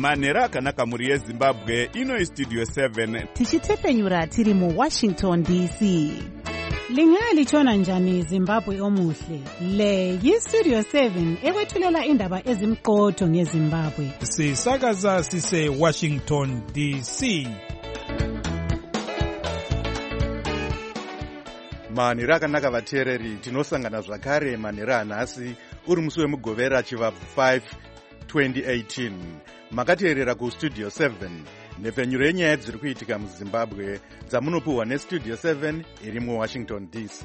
manhero akanaka mhuri yezimbabwe. Ino istudio 7 tichitepenyura tiri muWashington DC. Lingalitshona njani Zimbabwe omuhle? Le yistudio 7 ekwethulela indaba ezimqotho ngeZimbabwe. Sisakaza sise Washington DC. manhero akanaka vateereri, tinosangana zvakare manhero anhasi uri musi wemugovera chivabvu 5 2018. makateerera kustudio 7 nhepfenyuro yenyaya dziri kuitika muzimbabwe dzamunopiwa nestudio 7 iri muWashington DC.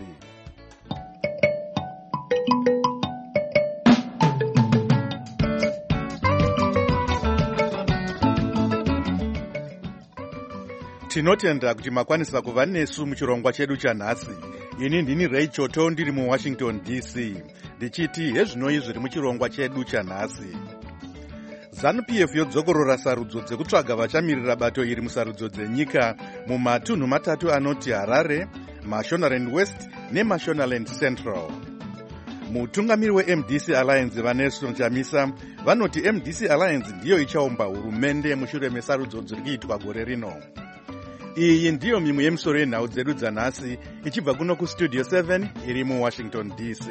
tinotenda kuti makwanisa kuva nesu muchirongwa chedu chanhasi. ini ndini Ray Choto ndiri muWashington DC ndichiti hezvinoi zviri muchirongwa chedu chanhasi. ZANU-PF yodzokorora sarudzo dzekutsvaga vachamirira bato iri musarudzo dzenyika mumatunhu matatu anoti Harare, Mashonaland West neMashonaland Central. mutungamiri weMDC Alliance vaNelson Chamisa vanoti MDC Alliance ndiyo ichaumba hurumende mushure mesarudzo dziri kuitwa gore rino. iyi ndiyo mimwe yemisoro yenhau dzedu dzanhasi ichibva kuno kustudio 7 iri muWashington DC.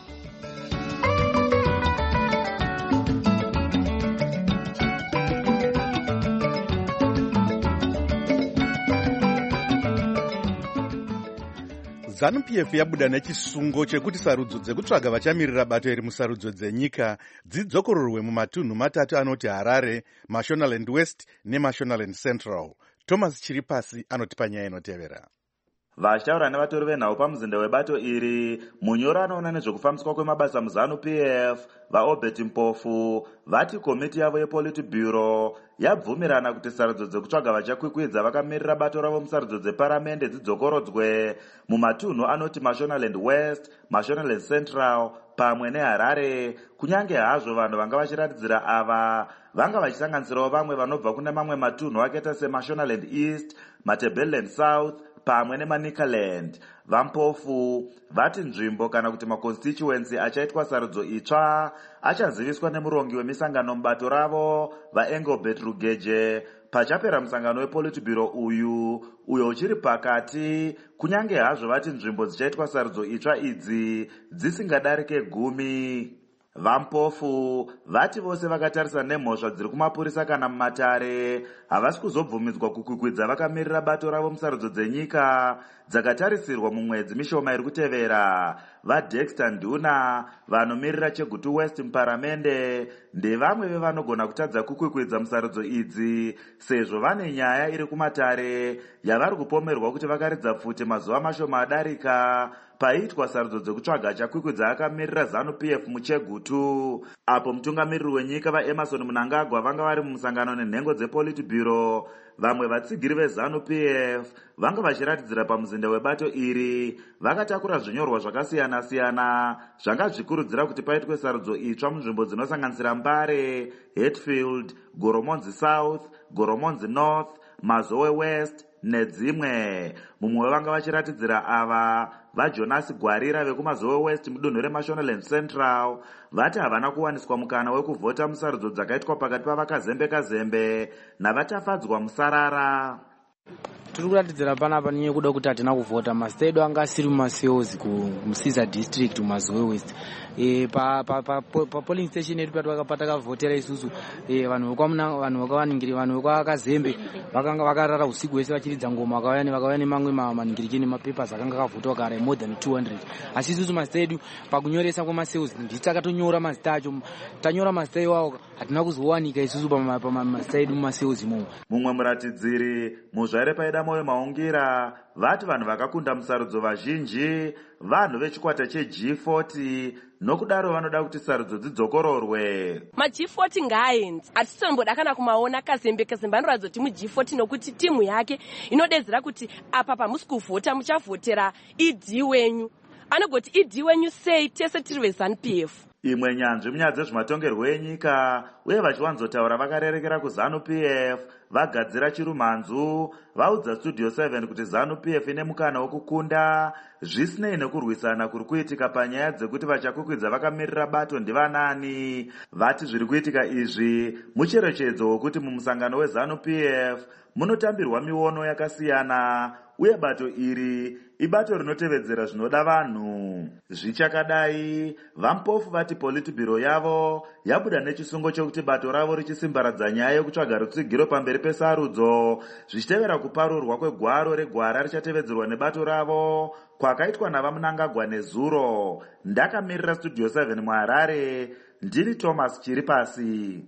ZANU-PF yabuda nechisungo chekuti sarudzo dzekutsvaga vachamirira bato iri musarudzo dzenyika dzidzokororwe mumatunhu matatu anoti Harare, Mashonaland West neMashonaland Central. Thomas Chiripasi anotipa nyaya inotevera. Vashtaura nevatori venhau pamuzinda webato iri, munyoro anoona nezvekufambiswa kwemabasa muZANU-PF, vaObert Mpofu, vati komiti yavo yePolitburo yabvumirana kuti sarudzo dzekutsvaga vachakwikwidza vakamirira bato ravo musarudzo dzeparamende dzidzokorodzwe mumatunhu anoti Mashonaland West, Mashonaland Central pamwe neHarare, kunyange hazvo vanhu vanga vachiratidzira ava vanga vachisanganisirawo vamwe vanobva kune mamwe matunhu akaita seMashonaland East, Matabeleland South pamwe neManicaland. Vampofu vati nzvimbo kana kuti maconstituency achaitwa sarudzo itsva achaziviswa nemurongi wemisangano mubato ravo vaEngelbert Rugeje pachapera musangano wePolitburo uyo uchiri pakati, kunyange hazvo vati nzvimbo dzichaitwa sarudzo itsva idzi dzisingadarike 10. Vampofu vati vose vakatarisa nemhosva dziri kumapurisa kana mumatare havasi kuzobvumidzwa kukwikwidza vakamirira bato ravo musarudzo dzenyika dzakatarisirwa mumwedzi mishoma iri kutevera. VaDexter Nduna vanomirira Chegutu West muparamende ndevamwe vevanogona kutadza kukwikwidza musarudzo idzi sezvo vane nyaya iri kumatare yavari kupomerwa kuti vakaridza pfuti mazuva mashoma adarika paitwa sarudzo dzekutsvaga achakwikwidza akamirira ZANU-PF muChegutu. Apo mutungamiriri wenyika vaEmerson Mnangagwa vanga vari mumusangano nenhengo dzePolitburo, vamwe vatsigiri veZANU-PF vanga vachiratidzira pamuzinda webato iri vakatakura zvinyorwa zvakasiyana-siyana zvanga zvichikurudzira kuti paitwe sarudzo itsva munzvimbo dzinosanganisira Mbare, Hatfield, Goromonzi South, Goromonzi North, Mazowe West nedzimwe. mumwe wevanga vachiratidzira ava vaJonas Gwarira vekuMazowe West mudunhu reMashonaland Central vati havana kuwaniswa mukana wekuvhota musarudzo dzakaitwa pakati pavakazembe navatafadzwa musarara. tiri kuratidzira panapa ninye kuda kuti hatina kuvhota. Masita edu anga asiri mumaSales kuMusiza District muMazowe West. Polling station yedu patakavhotera isusu vanhu vekwakazembe vakanga vakarara usiku hwese vachiridza ngoma vakauya nemamwe maningiriki nemapapers akanga akavhotwa kare more than 200. asi isusu masita edu pakunyoresa kwemaSales nditi takatonyora mazita acho. tanyora mazita iwawo hatina kuzowanika isusu pamasita edu mumaSales imomo. Mumwe muratidziri muzvaire paida moyo maungira vati vanhu vakakunda musarudzo vazhinji vanhu vechikwata cheG40 nokudaro vanoda kuti sarudzo dzidzokororwe. maG40 ngaaenzi hatitomboda kana kumaona kazembe anoratidza kuti muG40 nokuti timu yake inodedzera kuti apa pamusi kuvhota muchavhotera ED wenyu. anogoti ED wenyu sei tese tiri veZANU-PF. Imwe nyanzvi munyaya dzezvematongerwo enyika uye vachiwanzotaura vakarerekera kuZANU-PF vagadzira chirumhanzu vaudza Studio 7 kuti ZANU-PF ine mukana wokukunda zvisinei nekurwisana kuri kuitika panyaya dzekuti vachakukwidza vakamirira bato ndivanani. Vati zviri kuitika izvi mucherechedzo wokuti mumusangano weZANU-PF munotambirwa miono yakasiyana uye bato iri ibato rinotevedzera zvinoda vanhu. Zvichakadai, vaMpofu vati Politburo yavo yabuda nechisungo chokuti bato ravo richisimbaradza nyaya yokutsvaga rutsigiro pamberi pesarudzo zvichitevera kuparurwa kwegwaro regwara richatevedzerwa nebato ravo kwakaitwa navaMunangagwa nezuro. Ndakamirira Studio 7 muHarare, ndini Thomas Chiripasi.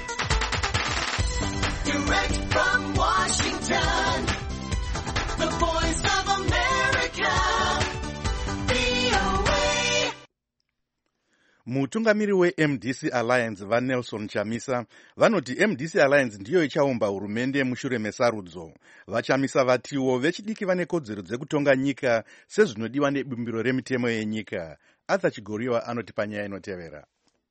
Direct from Washington, the voice of America, VOA. Mutungamiri weMDC Alliance vaNelson Chamisa vanoti MDC Alliance ndiyo ichaumba hurumende mushure mesarudzo. VaChamisa vatiwo vechidiki vane kodzero dzekutonga nyika sezvinodiwa nebumbiro remitemo yenyika. Arthur Chigoriwa anoti panyaya inotevera.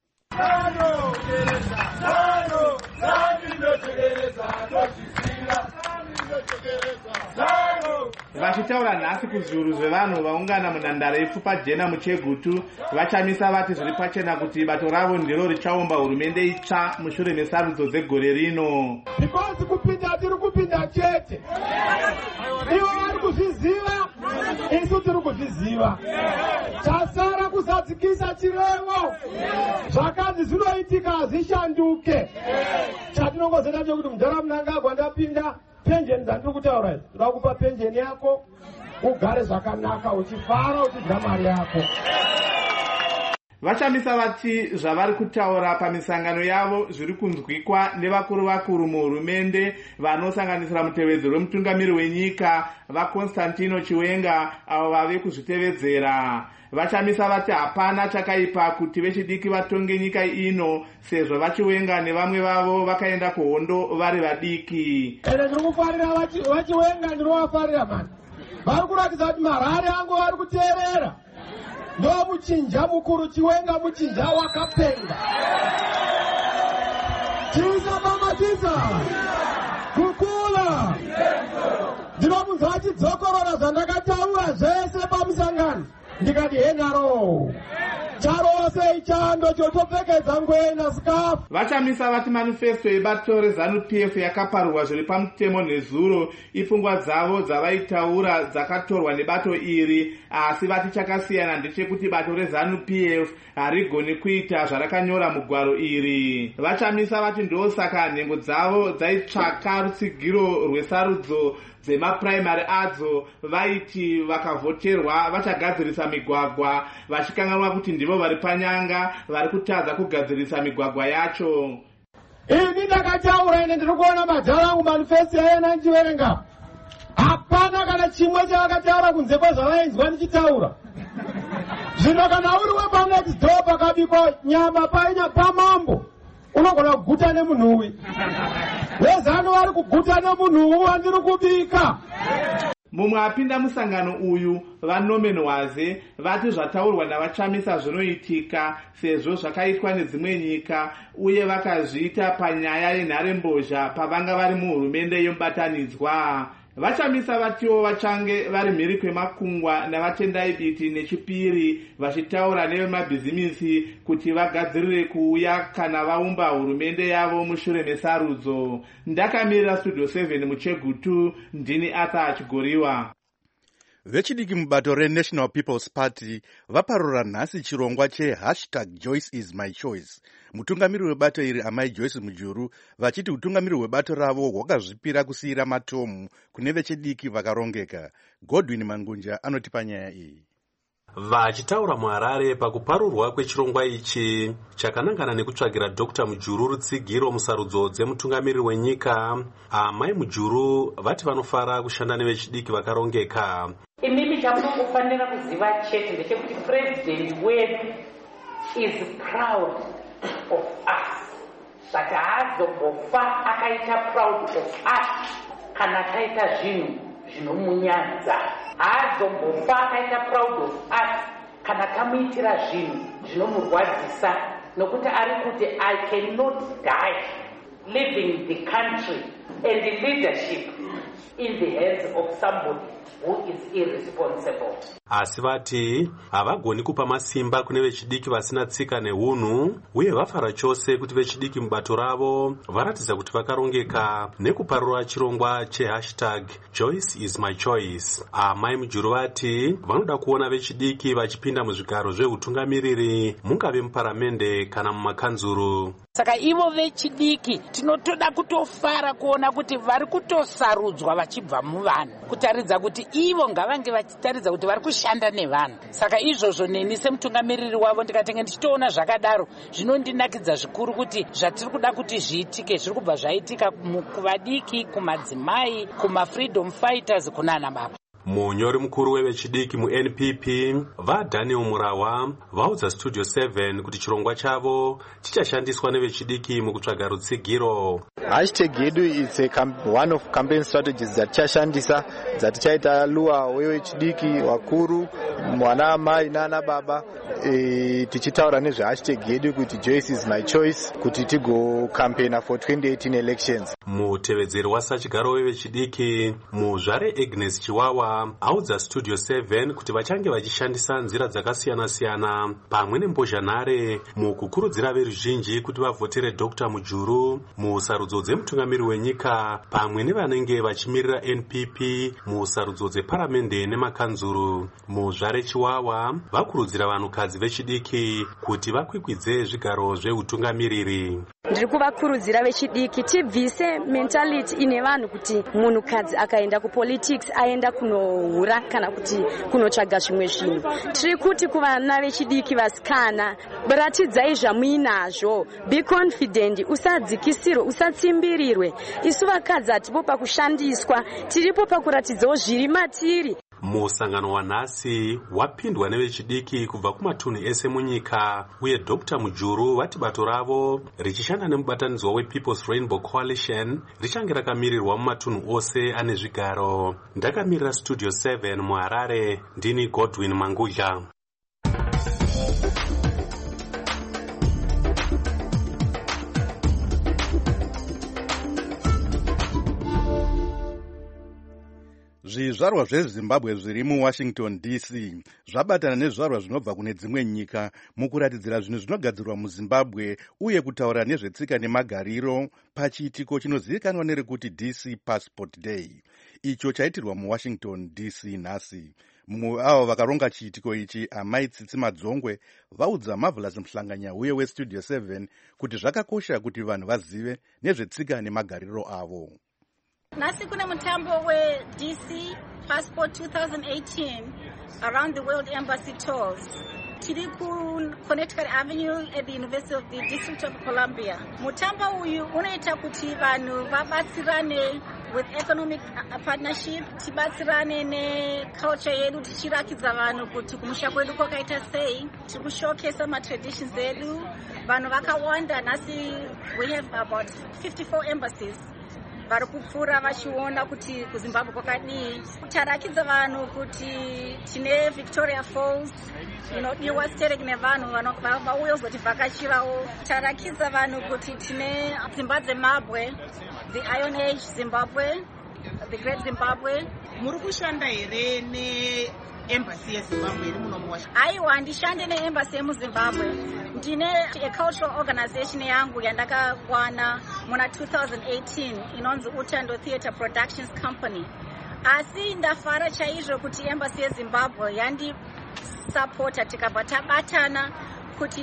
Vachitaura nhasi kuzviuru zvevanhu vaungana munhandare ipfupa jena muChegutu, VaChamisa vati zviri pachena kuti bato ravo ndiro richaumba hurumende itsva mushure mesarudzo dzegore rino. Because kupinda tiri kupinda chete. Ivo vari kuzviziva, isu tiri kuzviziva. Chasara kuzadzikisa chirevo. Zvakanzi zvinoitika hazvishanduke. Chatinongozenda chekuti mudhara Munangagwa ndapinda penjeni dzandiri kutaura idzi. Toda kupa penjeni yako ugare zvakanaka uchifara uchidya mari yako. VaChamisa vati zvavari kutaura pamisangano yavo zviri kunzwikwa nevakuru muhurumende vanosanganisira mutevedzeri wemutungamiri wenyika vaConstantino Chiwenga avo vave kuzvitevedzera. VaChamisa vati hapana chakaipa kuti vechidiki vatonge nyika ino sezvo vaChiwenga nevamwe vavo vakaenda kuhondo vari vadiki. Ene ndiri kufarira vaChiwenga ndinovafarira mani. Vari kuratidza kuti marare angu vari kuteerera. Ndo muchinja mukuru Chiwenga muchinja wakapenga. Chiza mama chiza. Kukula. Ndinomunza achidzokorora zvandakataura zvese pamusangano. Ndikati henaro. Charose ichando chotopfekedza ngwena sikafu. VaChamisa vati manifesto yebato reZANU-PF yakaparurwa zviri pamutemo nezuro ipfungwa dzavo dzavaitaura dzakatorwa nebato iri, asi vati chakasiyana ndechekuti bato reZANU-PF harigoni kuita zvarakanyora mugwaro iri. VaChamisa vati ndosaka nhengo dzavo dzaitsvaka rutsigiro rwesarudzo dzemapuraimari adzo vaiti vakavhoterwa vachagadzirisa migwagwa vachikanganwa kuti ndivo vari panyanga vari kutadza kugadzirisa migwagwa yacho. Ini ndakataura ine ndiri kuona madhara angu manifesto yena ndichiverenga. Hapana kana chimwe chavakataura kunze kwezvavainzwa ndichitaura. Zvino kana uri wepanext door pakabikwa nyama pamambo unogona kuguta nemunhuwi. VeZANU vari kuguta nemunhuwi wandiri kubika. Mumwe apinda musangano uyu vaNorman Hwaze vati zvataurwa navaChamisa zvinoitika sezvo zvakaitwa nedzimwe nyika uye vakazviita panyaya yenharembozha pavanga vari muhurumende yomubatanidzwa. VaChamisa vatiwo vachange vari mhiri kwemakungwa navatendai biti nechipiri vachitaura nevemabhizimisi kuti vagadzirire kuuya kana vaumba hurumende yavo mushure mesarudzo. Ndakamirira Studio 7 muChegutu, ndini Arthur Chigoriwa. Vechidiki mubato reNational People's Party vaparura nhasi chirongwa #JoyceIsMyChoice. Mutungamiri webato iri Amai Joyce Mujuru vachiti utungamiri hwebato ravo hwakazvipira kusiyira matomu kune vechidiki vakarongeka. Godwin Mangunja anoti panyaya iyi. Vachitaura muHarare pakuparurwa kwechirongwa ichi chakanangana nekutsvagira Dr. Mujuru rutsigiro musarudzo dzemutungamiri wenyika, Amai Mujuru vati vanofara kushanda nevechidiki vakarongeka. Imimi chamunofanira kuziva chete ndechekuti president wedu is proud of us. But haazombofa akaita proud of us kana taita zvinhu zvinomunyanza. Haazombofa akaita proud of us kana tamuitira zvinhu zvinomurwadzisa, nokuti ari kuti I cannot die leaving the country and the leadership in the hands of somebody who is irresponsible. Asi vati havagoni kupa masimba kune vechidiki vasina tsika neunhu uye vafara chose kuti vechidiki mubato ravo varatidza kuti vakarongeka nekuparura chirongwa #JoyceIsMyChoice. Amai Mujuru vati vanoda kuona vechidiki vachipinda muzvigaro zveutungamiriri mungave muparamende kana mumakanzuru. Saka ivo vechidiki tinotoda kutofara kuona kuti vari kutosarudzwa vachibva muvanhu, kutaridza kuti ivo ngavange vachitaridza kuti vari kushanda nevanhu. Saka izvozvo neni semutungamiriri wavo ndikatenge ndichitoona zvakadaro zvinondinakidza zvikuru kuti zvatiri kuda kuti zviitike zviri kubva zvaitika kuvadiki, kumadzimai, kumafreedom fighters, kunana baba. Munyori mukuru wevechidiki muNPP vaDaniel Murawa vaudza Studio 7 kuti chirongwa chavo chichashandiswa nevechidiki mukutsvaga rutsigiro. Hashtag yedu is one of campaign strategies dzatichashandisa dzatichaita luwa wevechidiki wakuru mwana mai nana baba tichitaura nezve hashtag yedu kuti Joyce is my choice kuti tigo campaign for 2018 elections. Mutevedzeri wasachigaro wevechidiki muzvare Agnes Chiwawa audza Studio 7 kuti vachange vachishandisa nzira dzakasiyana-siyana pamwe nembozhanhare mukukurudzira veruzhinji kuti vavhotere Dr. Mujuru musarudzo dzemutungamiri wenyika pamwe nevanenge vachimirira NPP musarudzo dzeparamende nemakanzuru. Muzvare Chiwawa vakurudzira vanhukadzi vechidiki kuti vakwikwidze zvigaro zveutungamiriri. Ndiri kuvakurudzira vechidiki tibvise mentality ine vanhu kuti munhukadzi akaenda kupolitics aenda kunohura kana kuti kunotsvaga zvimwe zvinhu. Tiri kuti kuvana vechidiki vasikana, ratidzai zvamuinazvo, be confident, usadzikisirwe, usatsimbirirwe. Isu vakadzi hatipo pakushandiswa, tiripo pakuratidzawo zviri matiri. Musangano wanhasi wapindwa nevechidiki kubva kumatunhu ese munyika uye Dr. Mujuru vati bato ravo richishanda nemubatanidzwa wePeople's Rainbow Coalition richange rakamirirwa mumatunhu ose ane zvigaro. Ndakamirira Studio 7 muHarare, ndini Godwin Mangudla. Zvizvarwa zveZimbabwe zviri muWashington DC zvabatana nezvizvarwa zvinobva kune dzimwe nyika mukuratidzira zvinhu zvinogadzirwa muZimbabwe uye kutaura nezvetsika nemagariro pachiitiko chinozivikanwa nerekuti DC Passport Day. Icho chaitirwa muWashington DC nhasi. Mumwe avo vakaronga chiitiko ichi, Amai Tsitsi Madzongwe, vaudza Marvelous Mhlanganya uye weStudio 7 kuti zvakakosha kuti vanhu vazive nezvetsika nemagariro avo. Nasi kune mutambo we-DC Passport 2018 Around the World Embassy Tours. Tiri ku Connecticut Avenue at the University of the District of Columbia. Mutambo uyu unoita kuti vanhu vabatsirane with economic partnership, tibatsirane neculture yedu, tichirakidza vanhu kuti kumusha kwedu kwakaita sei, tikushowcase ma-traditions edu. Vanhu vakawanda nasi, we have about 54 embassies. Vari kupfura vachiona kuti kuZimbabwe kwakadii. Tarakidza vanhu kuti tine Victoria Falls inodiwa stereki nevanhu vauya kuzotivhakachirawo. Tarakidza vanhu kuti tine dzimba dzemabwe, the Iron Age Zimbabwe, the Great Zimbabwe. Muri kushanda here neembassy yeZimbabwe iri muno muWashington? Aiwa, handishande neembassy yemuZimbabwe. Ndine a cultural organization yangu yandakawana muna 2018 inonzi Utando Theatre Productions Company. Asi ndafara chaizvo kuti embassy yeZimbabwe yandisapota tikabva tabatana kuti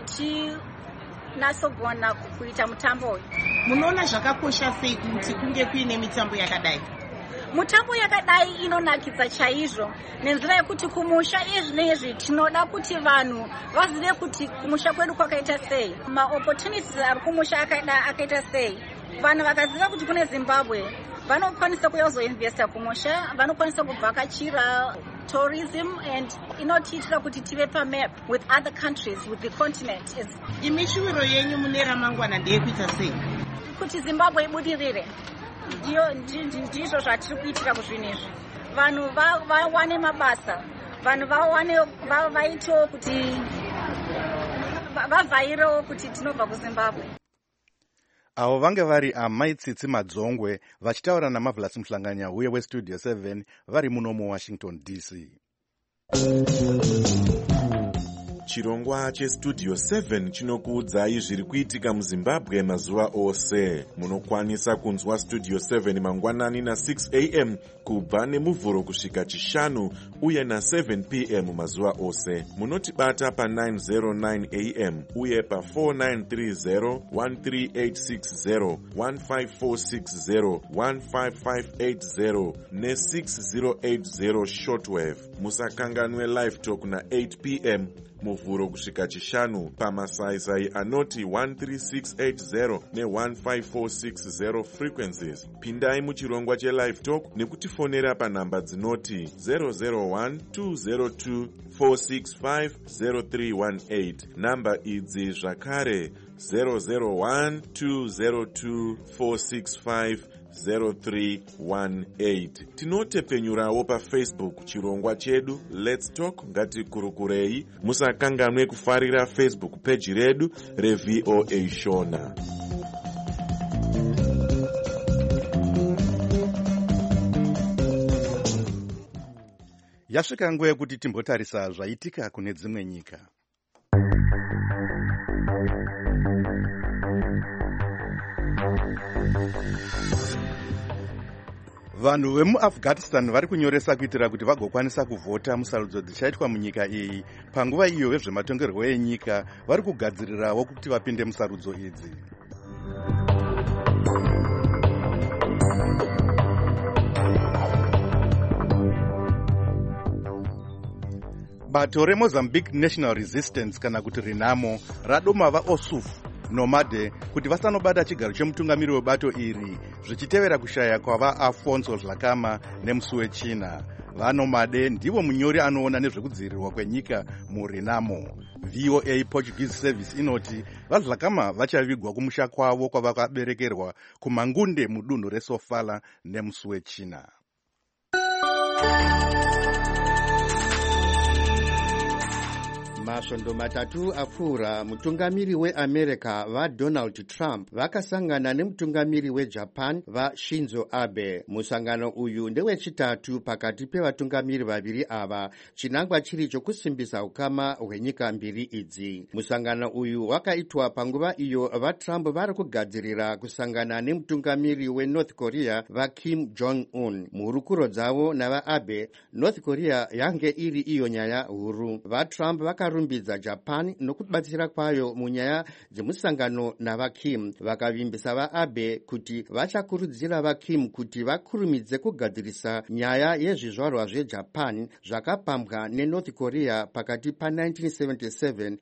tinasogona kuita mutambo uyu. Munoona zvakakosha sei kuti kunge kuine mitambo yakadai? Mutambo yakadai inonakidza chaizvo nenzira yekuti kumusha izvinezvi tinoda kuti vanhu vazive kuti kumusha kwedu kwakaita sei, ma-opportunities ari kumusha akaita sei. Vanhu vakaziva kuti kune Zimbabwe vanokwanisa kuzoinvesta kumusha, vanokwanisa kuvhakachira tourism, and inotiitira kuti tive pamap with other countries, with the continent. Imi shuviro yenyu mune ramangwana ndeyekuita sei? Kuti Zimbabwe ibudirire. Ndizvo zvatiri kuitira kuzvinezvi. Vanhu vawane mabasa, vanhu vaitewo kuti vavhairewo kuti tinobva kuZimbabwe. avo vange vari Amai Tsitsi Madzongwe vachitaura naMarvelous Mhlanganya uye westudio 7 vari muno muWashington DC. Chirongwa chestudio 7 chinokuudzai zviri kuitika muZimbabwe mazuva ose. Munokwanisa kunzwa studio 7 mangwanani na6 am kubva nemuvhuro kusvika chishanu uye na7 pm mazuva ose. Munotibata pa909 am uye pa4930, 13860, 15460, 15580 ne6080 shortwave. Musakanganwe live talk na8 pm muvhuro kusvika chishanu pamasaisai anoti 13680 ne15460 frequencies. Pindai muchirongwa chelive talk nekutifonera panhamba dzinoti 001-202-465-0318. Namba idzi zvakare 001-202-465-0318. Tinotepenyurawo paFacebook chirongwa chedu Let's Talk Ngatikurukurei. Musakanganwe kufarira Facebook page redu reVOA Shona. Yasvika nguva yekuti timbotarisa zvaitika kune dzimwe nyika. Vanhu vemuAfghanistan vari kunyoresa kuitira kuti vagokwanisa kuvhota musarudzo dzichaitwa munyika iyi. Panguva iyo vezvematongerwo enyika vari kugadzirirawo kuti vapinde musarudzo idzi. Bato reMozambique National Resistance kana kuti RENAMO radoma vaOSUF nomade kuti vasanobata chigaro chemutungamiri webato iri zvichitevera kushaya kwava Afonso Dhlakama neMusuwechina. Vanomade ndivo munyori anoona nezvekudzivirirwa kwenyika muRENAMO. VOA Portuguese Service inoti vaDhlakama vachavigwa kumusha kwavo kwavakaberekerwa kumangunde mudunhu reSofala neMusuwechina. Masvondo matatu apfuura mutungamiri weAmerica vaDonald Trump vakasangana nemutungamiri weJapan vaShinzo Abe. Musangano uyu ndewechitatu pakati pevatungamiri vaviri ava, chinangwa chiri chokusimbisa ukama hwenyika mbiri idzi. Musangano uyu wakaitwa panguva iyo vaTrump vari kugadzirira kusangana nemutungamiri weNorth Korea vaKim Jong-un. Muhurukuro dzavo navaAbe, North Korea yange iri iyo nyaya huru. VaTrump rumbidza Japan nokubatsira kwayo munyaya dzemusangano navaKim. Vakavimbisa vaAbe kuti vachakurudzira vaKim kuti vakurumidze kugadzirisa nyaya yezvizvarwa zveJapan zvakapambwa neNorth Korea pakati pa1977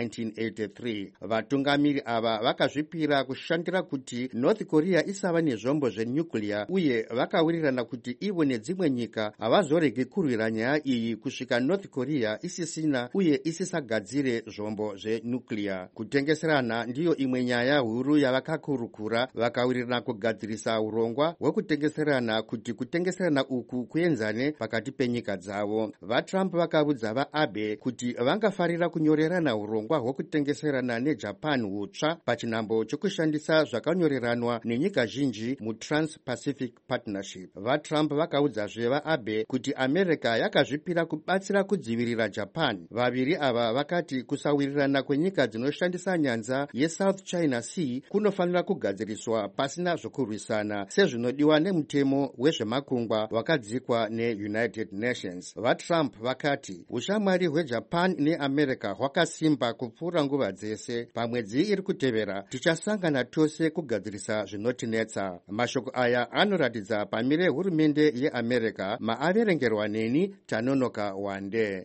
na1983. Vatungamiri ava vakazvipira kushandira kuti North Korea isava nezvombo zvenuclear uye vakawirirana kuti ivo nedzimwe nyika havazorege kurwira nyaya iyi kusvika North Korea isisina uye isisagadzire zvombo zvenuclear. Kutengeserana ndiyo imwe nyaya huru yavakakurukura. Vakawirirana kugadzirisa urongwa hwekutengeserana kuti kutengeserana uku kuenzane pakati penyika dzavo. VaTrump vakaudza vaAbe kuti vangafarira kunyorerana urongwa hwekutengeserana neJapan hutsva pachinhambo chokushandisa zvakanyoreranwa nenyika zhinji muTrans-Pacific Partnership. VaTrump vakaudzazve vaAbe kuti America yakazvipira kubatsira kudzivirira Japan. Vaviri ava vakati kusawirirana kwenyika dzinoshandisa nyanza yeSouth China Sea kunofanira kugadziriswa pasina zvokurwisana sezvinodiwa nemutemo wezvemakungwa wakadzikwa neUnited Nations. VaTrump vakati ushamwari hweJapan neAmerica hwakasimba kupfuura nguva dzese. Pamwedzi iri kutevera tichasangana tose kugadzirisa zvinotinetsa. Mashoko aya anoratidza pamire hurumende yeAmerica maaverengerwa neni Tanonoka Wande.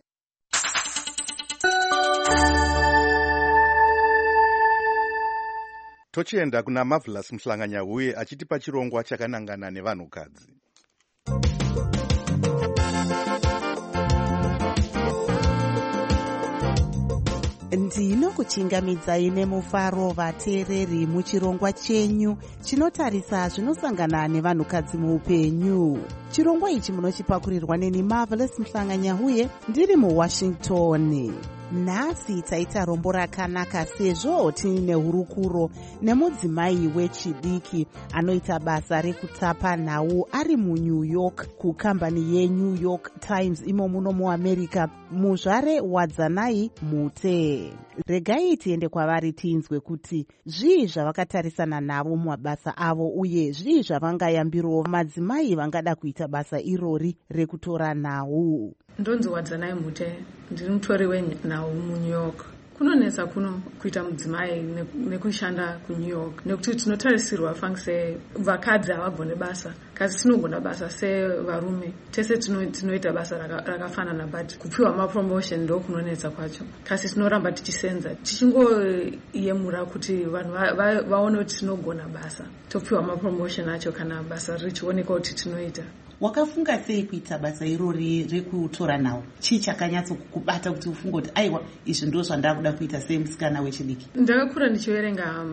Tochienda kuna Marvelous Mhlanganya uye achitipa chirongwa chakanangana nevanhukadzi. Ndinokuchingamidzai nemufaro vateereri muchirongwa chenyu chinotarisa zvinosangana nevanhukadzi muupenyu. Chirongwa ichi munochipakurirwa neni Marvelous Mhlanganya uye ndiri muWashington. nhasi taita rombo rakanaka sezvo tine hurukuro nemudzimai wechidiki anoita basa rekutapa nhau ari muNew York kukambani yeNew York Times imo muno muamerica, muzvare Wadzanai Mute. Regai tiende kwavari tinzwe kuti zvii zvavakatarisana navo mumabasa avo uye zvii zvavangayambirawo madzimai vangada kuita basa irori rekutora nhau. Ndonzi Wadzanai Mute, ndiri mutori wenhau muNew York. Kunonetsa kuno kuita mudzimai nekushanda kuNew York nekuti tinotarisirwa fangise vakadzi havagone basa, kasi tinogona basa sevarume. Tese tinoita basa rakafanana, but kupiwa mapromotion ndo kunonetsa kwacho. Kasi tinoramba tichisenza tichingoyemura kuti vanhu vaone kuti tinogona basa, topiwa mapromotion acho kana basa richioneka kuti tinoita. Wakafunga sei kuita basa irori rekutora nhau? Chii chakanyatso kukubata kuti ufunge kuti aiwa izvi ndizvo zvandava kuda kuita semusikana wechidiki? Ndakakura ndichiverenga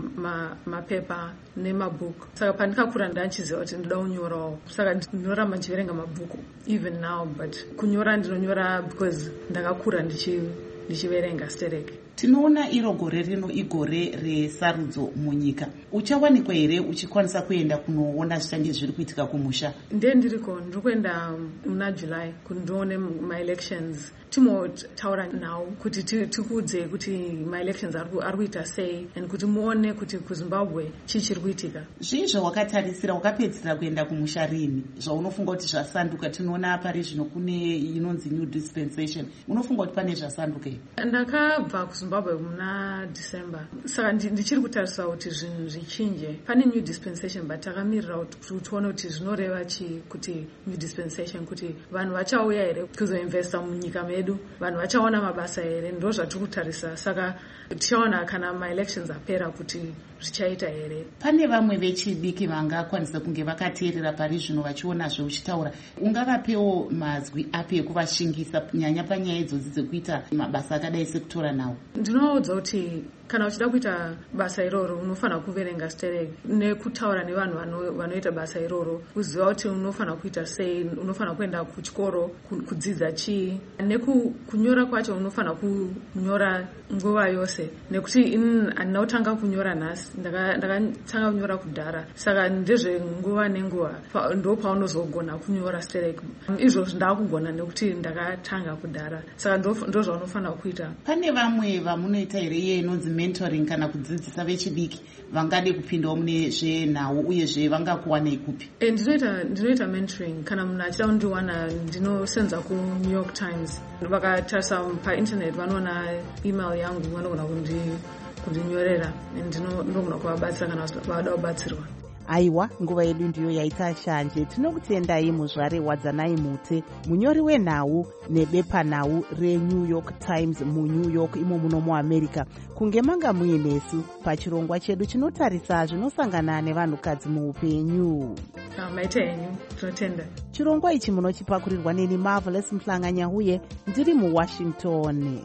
mapepa nemabhuku, saka pandikakura ndanchiziva kuti ndoda kunyorawo, saka ndinoramba ndichiverenga mabhuku even now, but kunyora ndinonyora because ndakakura ndichiverenga stereke. Tinoona iro gore rino igore resarudzo munyika. Uchawanikwa here uchikwanisa kuenda kunoona zvichange zviri kuitika kumusha? Ndiriko ndikuenda muna July kuti ndione ma-elections. Timotaura nhau kuti tikudze kuti ma-elections ari kuita sei and kuti muone kuti kuZimbabwe chii chiri kuitika. Zvii zvawakatarisira wakapedzisira kuenda kumusha rini? Zvaunofunga kuti zvasanduka? Tinoona pari zvino kune inonzi new dispensation. Unofunga kuti pane zvasanduka here? Ndakabva kuZimbabwe muna December, saka ndichiri kutarisa kuti zvinhu zvichinje. Pane new dispensation, but takamirira kuti tuone kuti zvinoreva chii kuti new dispensation, kuti vanhu vachauya here kuzoinvesta munyika medu, vanhu vachaona mabasa here, ndo zvatiri kutarisa. Saka tichaona kana ma-elections apera kuti zvichaita here. Pane vamwe vechidiki vangakwanisa kunge vakateerera pari zvino vachiona zveuchitaura, ungavapewo mazwi api ekuvashingisa nyanya panyaya idzodzi dzekuita mabasa akadai sekutora nhau? Ndinoudza kuti kana uchida kuita basa iroro unofanira kuverenga stereke nekutaura nevanhu vanoita basa iroro, kuziva kuti unofanira kuita sei, unofanira kuenda kuchikoro kudzidza chii, nekunyora kwacho unofanira kunyora nguva yose, nekuti handina kutanga kunyora nhasi, ndakatanga kunyora kudhara, saka ndezvenguva nenguva ndo paunozogona kunyora stereke. Izvozvo ndakugona nekuti ndakatanga kudhara, saka ndo zvaunofanira kuita. Pane vamwe vamunoita here iye inonzi mentoring kana kudzidzisa vechidiki vangade kupindawo mune zvenhau uyezve vangakuwanei kupi? Ndinoita mentoring. Kana munhu achida kundiwana ndinosenza kuNew York Times, vakatarisa painternet vanoona email yangu, vanogona kundinyorera ndinogona kuvabatsira kana vada kubatsirwa. Aiwa, nguva yedu ndiyo yaita shanje. Tinokutendai muzvare Wadzanai Mute, munyori wenhau nebepanhau reNew York Times muNew York imo muno muAmerica, kunge manga muinesu pachirongwa chedu chinotarisa zvinosangana nevanhukadzi muupenyu. Maita henyu, tinotenda. Chirongwa ichi munochipakurirwa neni Marvelous Mhlanga-Nyahuye, ndiri muWashington.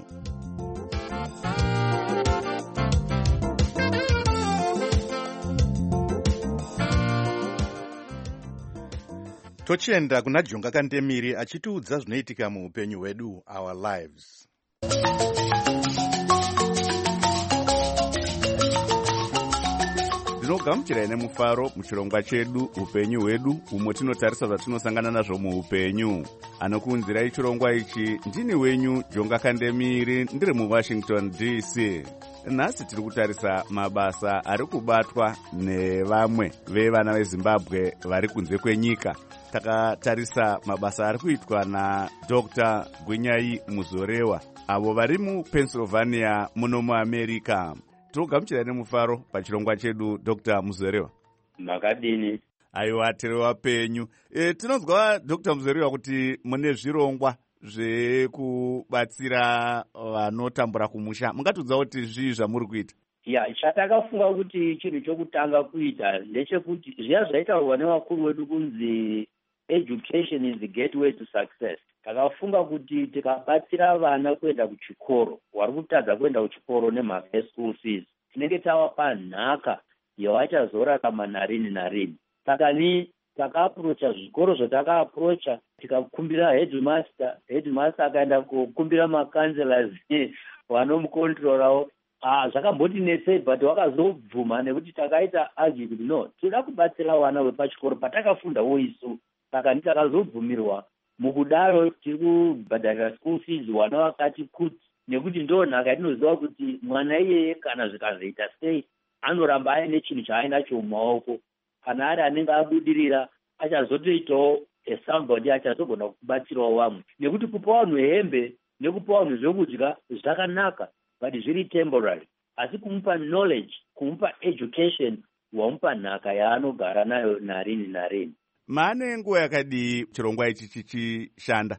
Tochienda kuna Jonga Kandemiri achitiudza zvinoitika muupenyu hwedu, our lives. Ndinogamuchirai nemufaro muchirongwa chedu upenyu hwedu, umo tinotarisa zvatinosangana nazvo muupenyu. Anokuunzirai chirongwa ichi ndini wenyu Jonga Kandemiri, ndiri muWashington DC. Nhasi tiri kutarisa mabasa ari kubatwa nevamwe vevana veZimbabwe vari kunze kwenyika. Takatarisa mabasa ari kuitwa naDr. Gwinyai Muzorewa, avo vari muPennsylvania muno muAmerica. Tinogamuchirai nemufaro pachirongwa chedu, Dr. Muzorewa. Makadini? Aiwa, tiri wapenyu. Tinonzwa Dr. Muzorewa kuti mune zvirongwa zvekubatsira vanotambura kumusha. Mungatiudza kuti zvii zvamuri kuita? Chatakafunga kuti chinhu chokutanga kuita ndechekuti zviya zvaitaurwa nevakuru vedu kunzi education is the gateway to success. Takafunga kuti tikabatsira vana kuenda kuchikoro, vari kutadza kuenda kuchikoro nemhaka school fees, tinenge tavapa nhaka yavachazorarama narini narini. Saka takaaprocha zvikoro zvatakaapprocha, tikakumbira headmaster akaenda kukumbira makanselors vanomukontrorawo. Zvakambotinetsei but wakazobvuma nekuti takaita argue kuti no, toda kubatsira vana vepachikoro patakafundawo isu. Saka nditakazobvumirwa mukudaro tiri kubhadharira school fees vana vakati kuti, nekuti ndo nhaka yatinoziva kuti mwana iyeye kana zvikazoita sei anoramba aine chinhu chaainacho mumaoko. Kana ari anenge abudirira achazotoitawo somebody achazogona kubatsirawo vamwe, nekuti kupa vanhu hembe nekupa vanhu zvokudya zvakanaka but zviri temporary, asi kumupa knowledge, kumupa education, wamupa nhaka yaanogara nayo narini narini. Maane nguva yakadii chirongwa ichi chichishanda?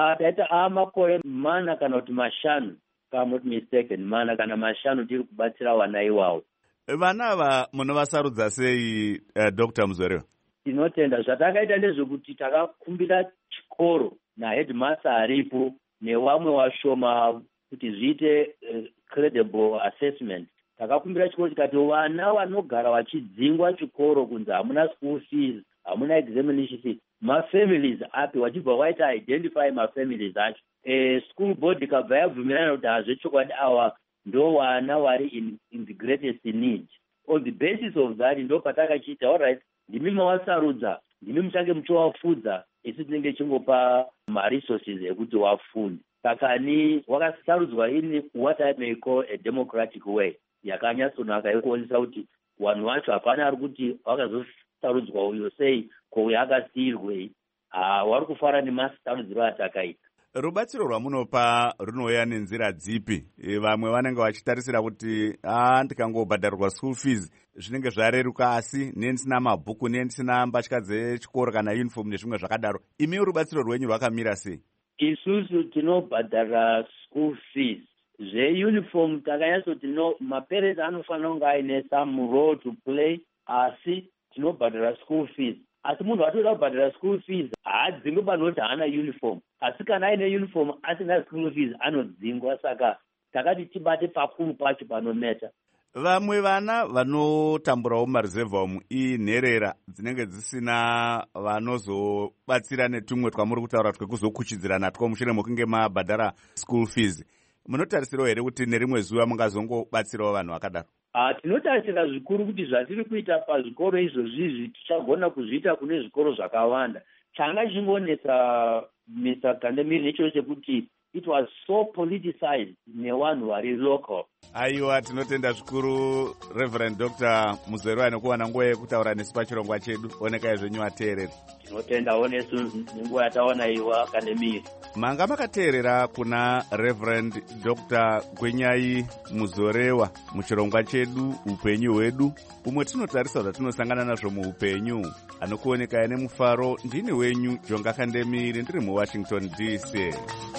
Taita makore mana kana kuti mashanu, kama not mistaken, mana kana mashanu tiri kubatsira vana iwawo. Vana ava munovasarudza sei, Dr. Muzorewa? Tinotenda zvatakaita ndezvekuti takakumbira chikoro naheadmaster aripo nevamwe vashoma kuti zviite credible assessment. Takakumbira chikoro tikati vana vanogara vachidzingwa chikoro kunzi hamuna school fees, hamuna examination fees, mafamilies api, wachibva waita identify mafamilies acho. School board ikabva yabvumirana kuti hazvechokwadi awa ndo vana vari in the greatest need. On the basis of that ndo patakachiita alright, ndimi mavasarudza, ndimi muchange muchovafudza, isu tinenge chingopa maresources ekuti vafunde. Saka ni wakasarudzwa in what I may call a democratic way, yakanyatsonaka yekuonesa kuti vanhu vacho hapana ari kuti wakazosarudzwa uyo sei kouyo akasiyirwei, vari kufara nemasarudziro atakaita. Rubatsiro rwamunopa runouya nenzira dzipi? Vamwe vanenge vachitarisira kuti ndikangobhadharirwa school fees zvinenge zvareruka, asi nendisina mabhuku, nendisina mbatya dzechikoro kana uniform nezvimwe zvakadaro. Imi rubatsiro rwenyu rwakamira sei? Isusu tinobhadhara school fees. Zveuniform takanyatsoti maparents anofanira kunge aine some role to play, asi tinobhadhara school fees. Asi munhu atoda kubhadhara school fees haadzingwe panoti haana uniform, asi kana aine uniform asina school fees anodzingwa. Saka takati tibate pakuru pacho panometa. Vamwe vana vanotamburawo mareserve inherera dzinenge dzisina vanozobatsira netumwe twamuri kutaura twekuzokuchidzira natwo mushure mokunge mabhadhara school fees, munotarisirawo here kuti nerimwe zuva mungazongobatsirawo vanhu vakadaro? Tinotarisira zvikuru kuti zvatiri kuita pazvikoro izvozvizvi tichagona kuzviita kune zvikoro zvakawanda. Changa chingonetsa Mr. Kandemiri necho chekuti it was so politicized nevanhu vari local. Aiwa, tinotenda zvikuru Reverend Dr. Muzorewa nekuwana nguva yekutaura nesu pachirongwa chedu. Onekai zvenyu vateereri. Tinotendawo nesu nenguva yataona iwa Kandemiri. Manga makateerera kuna Reverend Dr. Gwenyai Muzorewa muchirongwa chedu upenyu hwedu, umwe tinotarisa zvatinosangana nazvo muupenyu. Anokuonekai nemufaro, ndini wenyu Jonga Kandemiri, ndiri muWashington DC.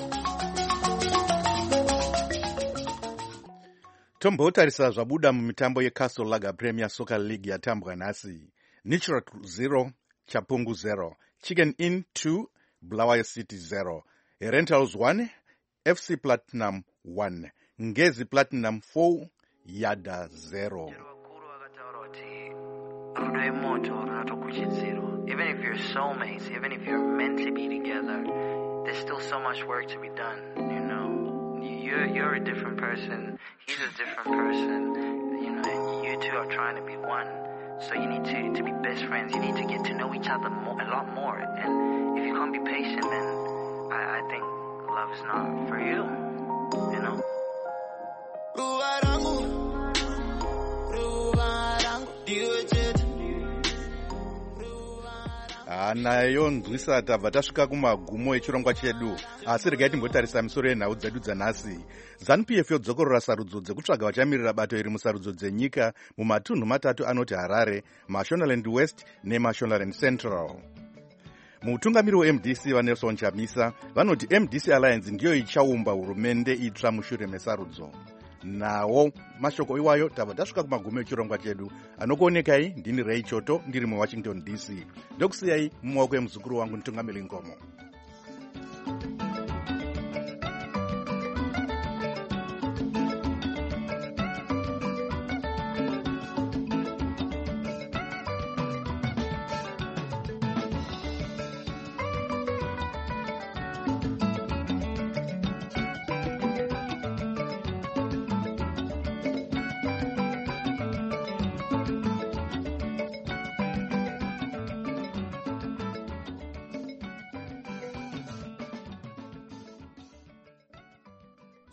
Tombotarisa zvabuda mumitambo yeCastle Lager Premier Soccer League yatambwa nhasi. Natural 0, Chapungu 0, Chicken Inn 2, Bulawayo City 0, Rentals 1, FC Platinum 1, Ngezi Platinum 4, Yada 0. Even if you're soulmates, even if you're meant to be together, there's still so much work to be done, you know. You're a different person, he's a different person, you know, and you two are trying to be one. So you need to be best friends, you need to get to know each other a lot more. And if you can't be patient, then I think love is not for you, you know. Nayo ndwisa tabva tasvika kumagumo echirongwa chedu, asi regai timbotarisa misoro yenhau dzedu dzanhasi. ZANU-PF yodzokorora sarudzo dzekutsvaga vachamirira bato iri musarudzo dzenyika mumatunhu matatu anoti Harare, Mashonaland West neMashonaland Central. Mutungamiri weMDC vaNelson Chamisa vanoti MDC Alliance ndiyo ichaumba hurumende itsva mushure mesarudzo. Nawo mashoko iwayo tabva tasvika kumagumo echirongwa chedu. Anokuonekai ndini Ray Choto, ndiri muWashington DC. Ndokusiyai mumaoko emuzukuru wangu Ntungamiri Ngomo.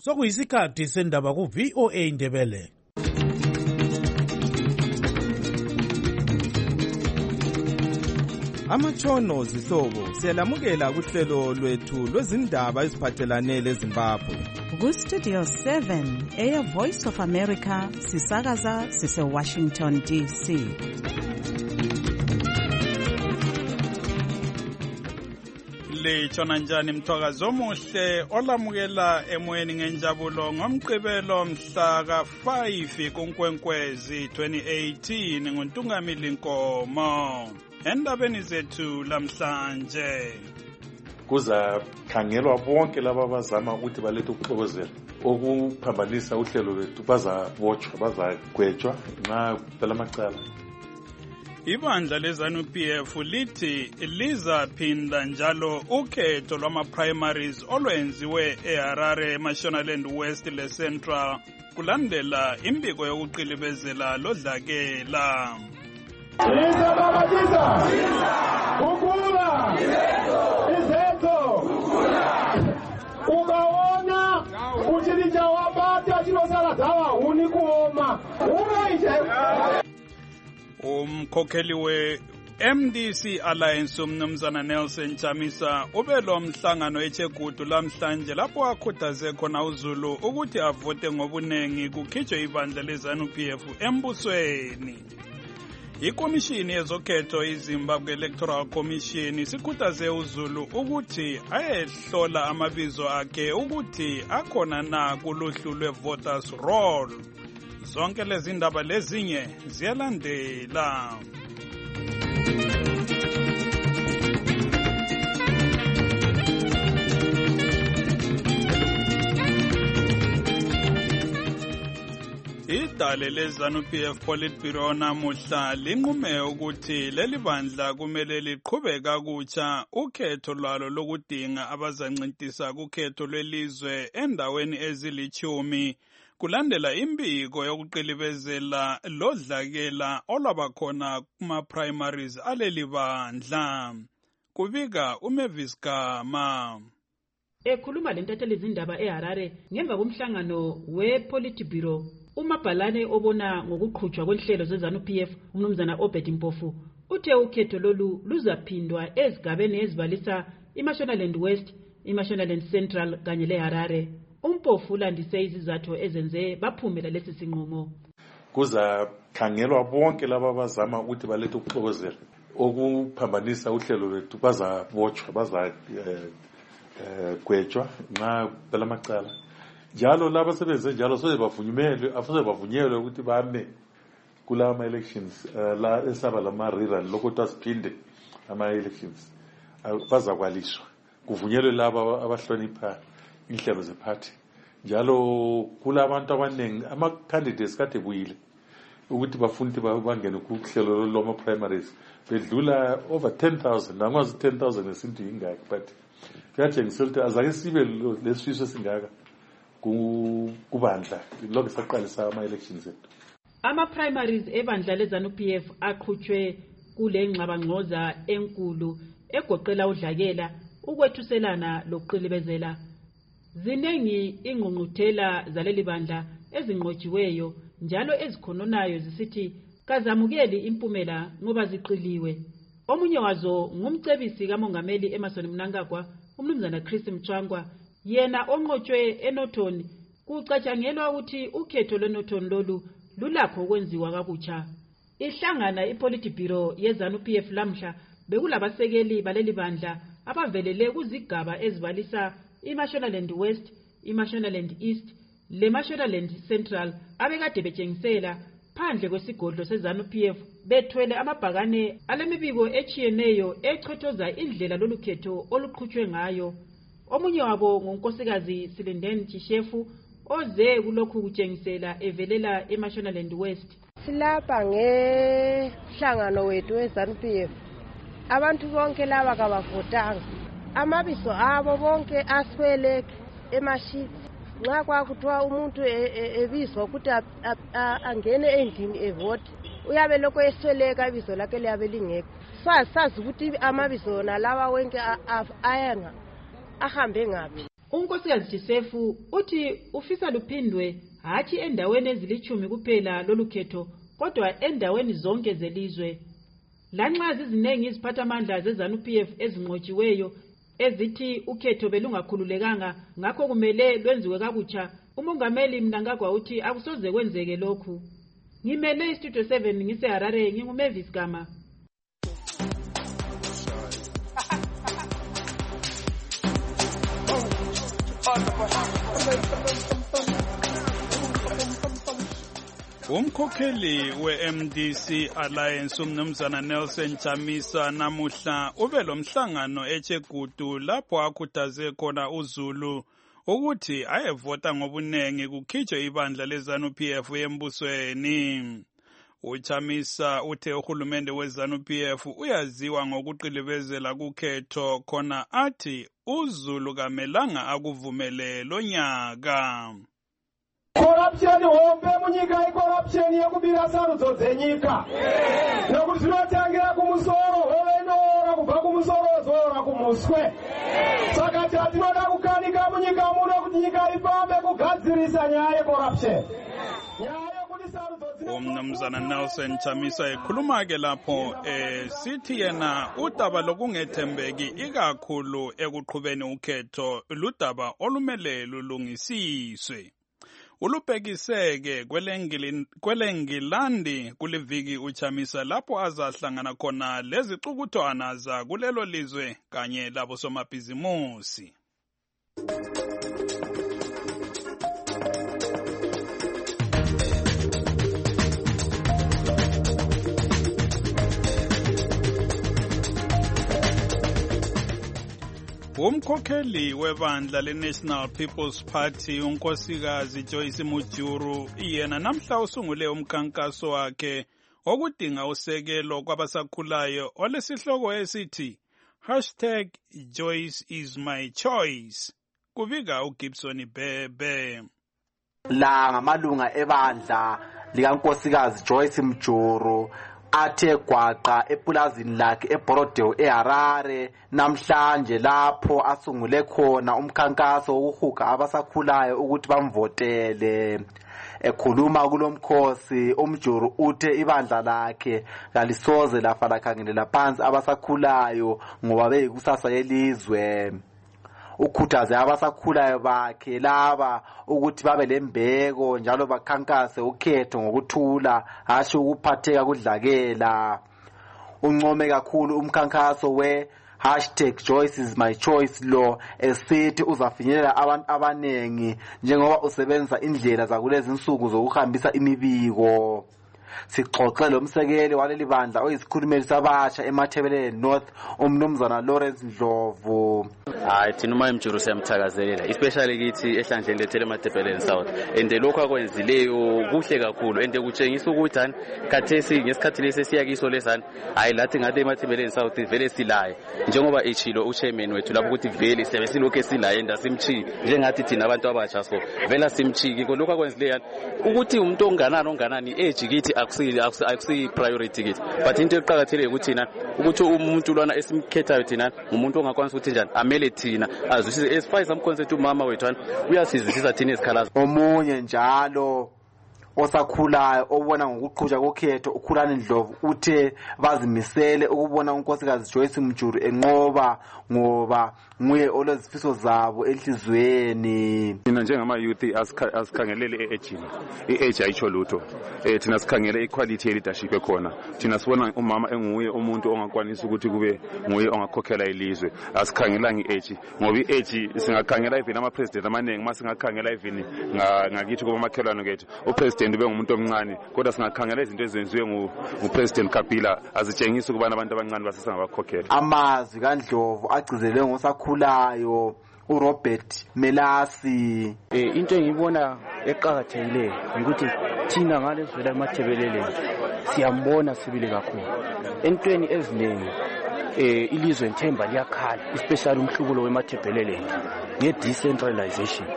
sokuyisikhathi sendaba ku-VOA Indebele. Amatshono zihlobo siyalamukela kuhlelo lwethu lwezindaba eziphathelane leZimbabwe. Ku-Studio 7 Air Voice of America sisakaza sise-Washington DC. Litshona njani mthwakazo omuhle olamukela emoyeni ngenjabulo ngomgqibelo mhla ka-5 kuNkwenkwezi 2018 nguNtungamili Nkomo. Endabeni zethu lamhlanje kuzakhangelwa bonke laba abazama ukuthi balethe ukuxokozela okuphambanisa uhlelo lwethu, bazabotshwa, bazagwetshwa nxa phela amacala. Ibandla leZANU-PF lithi lizaphinda njalo ukhetho lwama-primaries olwenziwe eHarare, eMashonaland West leCentral kulandela imbiko yokuqilibezela lodlakela. Ukaona uchili chawabata chinosala dhawa huni kuoma unoite. Umkhokheli we-MDC Alliance umnumzana Nelson Chamisa ubelo mhlangano eChegutu lamhlanje lapho akhuthaze khona uZulu ukuthi avote ngobunengi kukhitshwe ibandla leZANU-PF embusweni. Ikomishini yezokhetho iZimbabwe Electoral Commission sikhuthaze uZulu ukuthi ayehlola amabizo akhe ukuthi akhona na kuluhlu lwe-voters roll. Zonke lezi ndaba lezinye ziyalandela. Idale leZANU-PF Politburo namuhla linqume ukuthi leli bandla kumele liqhubeka kutsha ukhetho lwalo lokudinga abazancintisa kukhetho lwelizwe endaweni ezili-10 kulandela imbiko yokuqilibezela lodlakela olwabakhona kuma-primaries aleli bandla. Kubika uMavis Gama. Ekhuluma lentatheli izindaba eHarare ngemva komhlangano wePolitburo, uMabhalane obona ngokuqhutshwa kwenhlelo zeZANU-PF umnumzana Obed Mpofu uthe ukhetho lolu luzaphindwa ezigabeni ezibalisa iMashonaland West, iMashonaland Central kanye leHarare. Umpofu ulandise izizathu ezenze baphumela lesi sinqumo. Kuzakhangelwa bonke laba abazama ukuthi balethe ukuxokozela okuphambanisa uhlelo lwethu, bazabotshwa, bazagwetshwa nxa phela amacala. Njalo laba sebenze njalo afuze bavunyelwe ukuthi bame kula ama-elections la esaba lama-rerun lokho asiphinde ama-elections bazakwaliswa, kuvunyelwe laba abahlonipha inhlelo zephathi. Njalo kula abantu abaningi ama-candidates kade buyile ukuthi bafuna ukuthi bangene kuhlelo lwama-primaries bedlula over 10,000 nangwazi 10,000 esintu yingaki, but kuyatshengisela ukuthi azake sibe lesifiso esingaka kubandla lokho saqalisa ama-elections ethu. Ama-primaries ebandla leZANU-PF aqhutshwe kule ngxabangxoza enkulu egoqela udlakela, ukwethuselana lokuqilibezela. Zinengi ingqungquthela zaleli bandla ezinqotshiweyo njalo ezikhononayo zisithi kazamukeli impumela ngoba ziqiliwe. Omunye wazo ngumcebisi kamongameli Emmerson Mnangagwa, umnumzana Chris Mchangwa, yena onqotshwe eNorton. Kucatshangelwa ukuthi ukhetho lweNorton lolu lulapho ukwenziwa kabutsha. Ihlangana iPolitburo yeZANU-PF lamhla bekulabasekeli baleli bandla abavelele kuzigaba ezibalisa iMashonaland West, iMashonaland East, leMashonaland Central abekade betshengisela phandle kwesigodlo seZANU-PF bethwele amabhakane alemibiko echiyeneyo echothoza indlela lolukhetho oluqhutshwe ngayo. Omunye wabo ngunkosikazi Silindeni Chishefu oze kulokhu kutshengisela evelela eMashonaland West. Silapha ngehlangano wethu weZANU-PF. Abantu bonke laba kabavotanga. Amabizo abo bonke aswele emashiti. Nxa kwakuthiwa umuntu ebizwa ukuthi angene endlini evote, uyabe lokho esweleka ibizo lakhe liyabe lingekho. Sazi ukuthi amabizo nalawa wonke ayenga ahambe ngaphi. unkosikazi Jisefu uthi ufisa luphindwe hatshi endaweni ezilichumi kuphela lolukhetho kodwa endaweni zonke zelizwe. Lanxa zizinengi iziphathamandla zeZANU-PF ezinqotshiweyo ezithi ukhetho belungakhululekanga ngakho kumele lwenziwe kabutsha, umongameli Mnangagwa uthi akusoze kwenzeke lokhu. Ngimele iStudio 7 ngiseHarare, nginguMavis Gama. Umkhokheli we-MDC Alliance umnumzana Nelson Chamisa namuhla ube lomhlangano eChegutu lapho akhuthaze khona uZulu ukuthi ayevota ngobunengi kukhitshwe ibandla leZANU-PF embusweni. UChamisa uthe uhulumende weZANU-PF uyaziwa ngokuqilibezela kukhetho khona athi uZulu kamelanga akuvumele lo nyaka. Corruption hombe munyika corruption yekubira sarudzo dzenyika nokuti zvinotangira kumusoro hovenora kubva kumusoro zora kumuswe saka tinoda kukanika munyika muno kuti nyika ifambe kugadzirisa nyaya yecorruption. Umnumzana Nelson Chamisa ekhuluma-ke lapho sithi yena udaba lokungethembeki ikakhulu ekuqhubeni ukhetho ludaba olumele lulungisiswe. Ulubhekiseke kwelengilandi kuliviki uChamisa lapho azahlangana khona lezicukuthwana za kulelo lizwe kanye labo somabhizimusi. Umkhokheli webandla leNational People's Party unkosikazi Joyce Mujuru yena namhla usungule umkhankaso wakhe okudinga usekelo kwabasakhulayo olesihloko esithi #Joyce is my choice. Kubika uGibson Bebe. La ngamalunga ebandla likankosikazi Joyce Mujuru athe gwaqa epulazini lakhe eBorodeo eHarare namhlanje lapho asungule khona umkhankaso wokuhuga abasakhulayo ukuthi bamvotele. Ekhuluma kulomkhosi uMjuru uthe ibandla lakhe lalisoze lafa lakhangelela phansi abasakhulayo ngoba beyikusasa yelizwe. Ukhuthaze abasakhulayo bakhe laba ukuthi babe lembeko njalo bakhankase ukhetho ngokuthula hashi ukuphatheka kudlakela. Uncome kakhulu umkhankaso we #Joyce is my choice lo esithi uzafinyelela abantu abanengi njengoba usebenzisa indlela zakulezi insuku zokuhambisa imibiko. Sixoxe lo msekeli waleli bandla oyisikhulumeli sabasha eMathebeleni North umnumzana Lawrence Ndlovu. Hayi thina uma eMjuru siyamthakazelela especially kithi ehlandleni lethele eMathebeleni South and lokho akwenzileyo kuhle kakhulu and kutshengisa ukuthi hani khathesi ngesikhathi lesi siyakiso lesana hayi lathi ngathi eMathebeleni South vele silaye njengoba echilo uchairman wethu lapho ukuthi vele siyabe silokho esilaye ndasimchi njengathi thina abantu abasha so vela simchiki lokho akwenzileyo ukuthi umuntu onganani age kithi akusi priority kithi but into eqhakathekile ukuthi thina ukuthi umuntu lwana esimkhethayo thina umuntu ongakwanisa ukuthi njani amele thina azwisise as far as amconcept umama wethu uyasizwisisa thina izikhalazo. Omunye njalo osakhulayo obona ngokuqhutshwa kokhetho ukhulani Ndlovu uthe bazimisele ukubona unkosikazi Joyce Mujuru enqoba ngoba nguye olezifiso zabo enhlizweni. Thina njengama youth asikhangelele eage i-age ayitsho lutho thina sikhangele equality leadership ekhona. Thina sibona umama enguye umuntu ongakwanisa ukuthi kube nguye ongakhokhela ilizwe. Asikhangela nge-age ngoba i-age singakhangela even ama-president amaningi masingakhangela even ngakithi kuba makhelwane kethu upresident ube ngumuntu omncane kodwa singakhangela izinto ezenziwe ngupresident Kabila azitshengisa ukubana abantu abancane basesengabakhokhela. Amazwi kaNdlovu agcizelwe ngosakhulayo uRobert Melasi. Into engiyibona eqhakathekileyo ukuthi thina ngalezwe eMathebeleni siyambona sibili kakhulu entweni eziningi ilizwe nthemba liyakhala especially umhlubulo weMathebeleni nge-decentralization.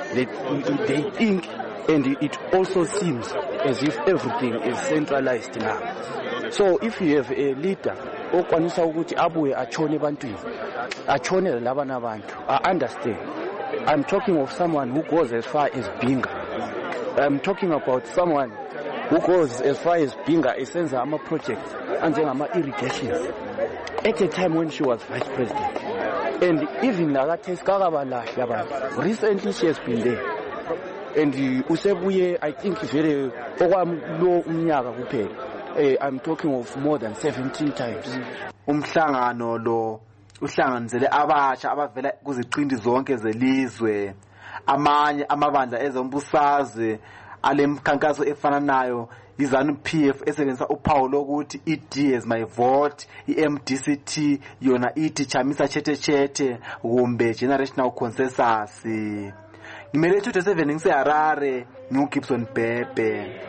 They think and it also seems as if everything is centralized now. So if you have a leader okwanisa ukuthi abuye achone ebantwini achone labana abantu I understand I'm talking of someone who goes as far as Binga. I'm talking about someone who goes as far as Binga esenza ama-projects anjengama-irrigations at a time when she was vice president. And even nakathesi kakabalahle abantu. Recently she has been there. And usebuye, I think, vele okwamlo umnyaka kuphela. I'm talking of more than 17 times. Umhlangano lo uhlanganisele abasha abavela kuziqindi zonke zelizwe, amanye amabandla ezombusazwe alemkhankaso efana nayo iZANU-PF esebenzisa uphawu lokuthi iD as my vote, iMDCT yona ithi chamisa chethe kumbe generational consensus. Ngimele 27 ngiseHarare, ngiuGibson Bhebhe.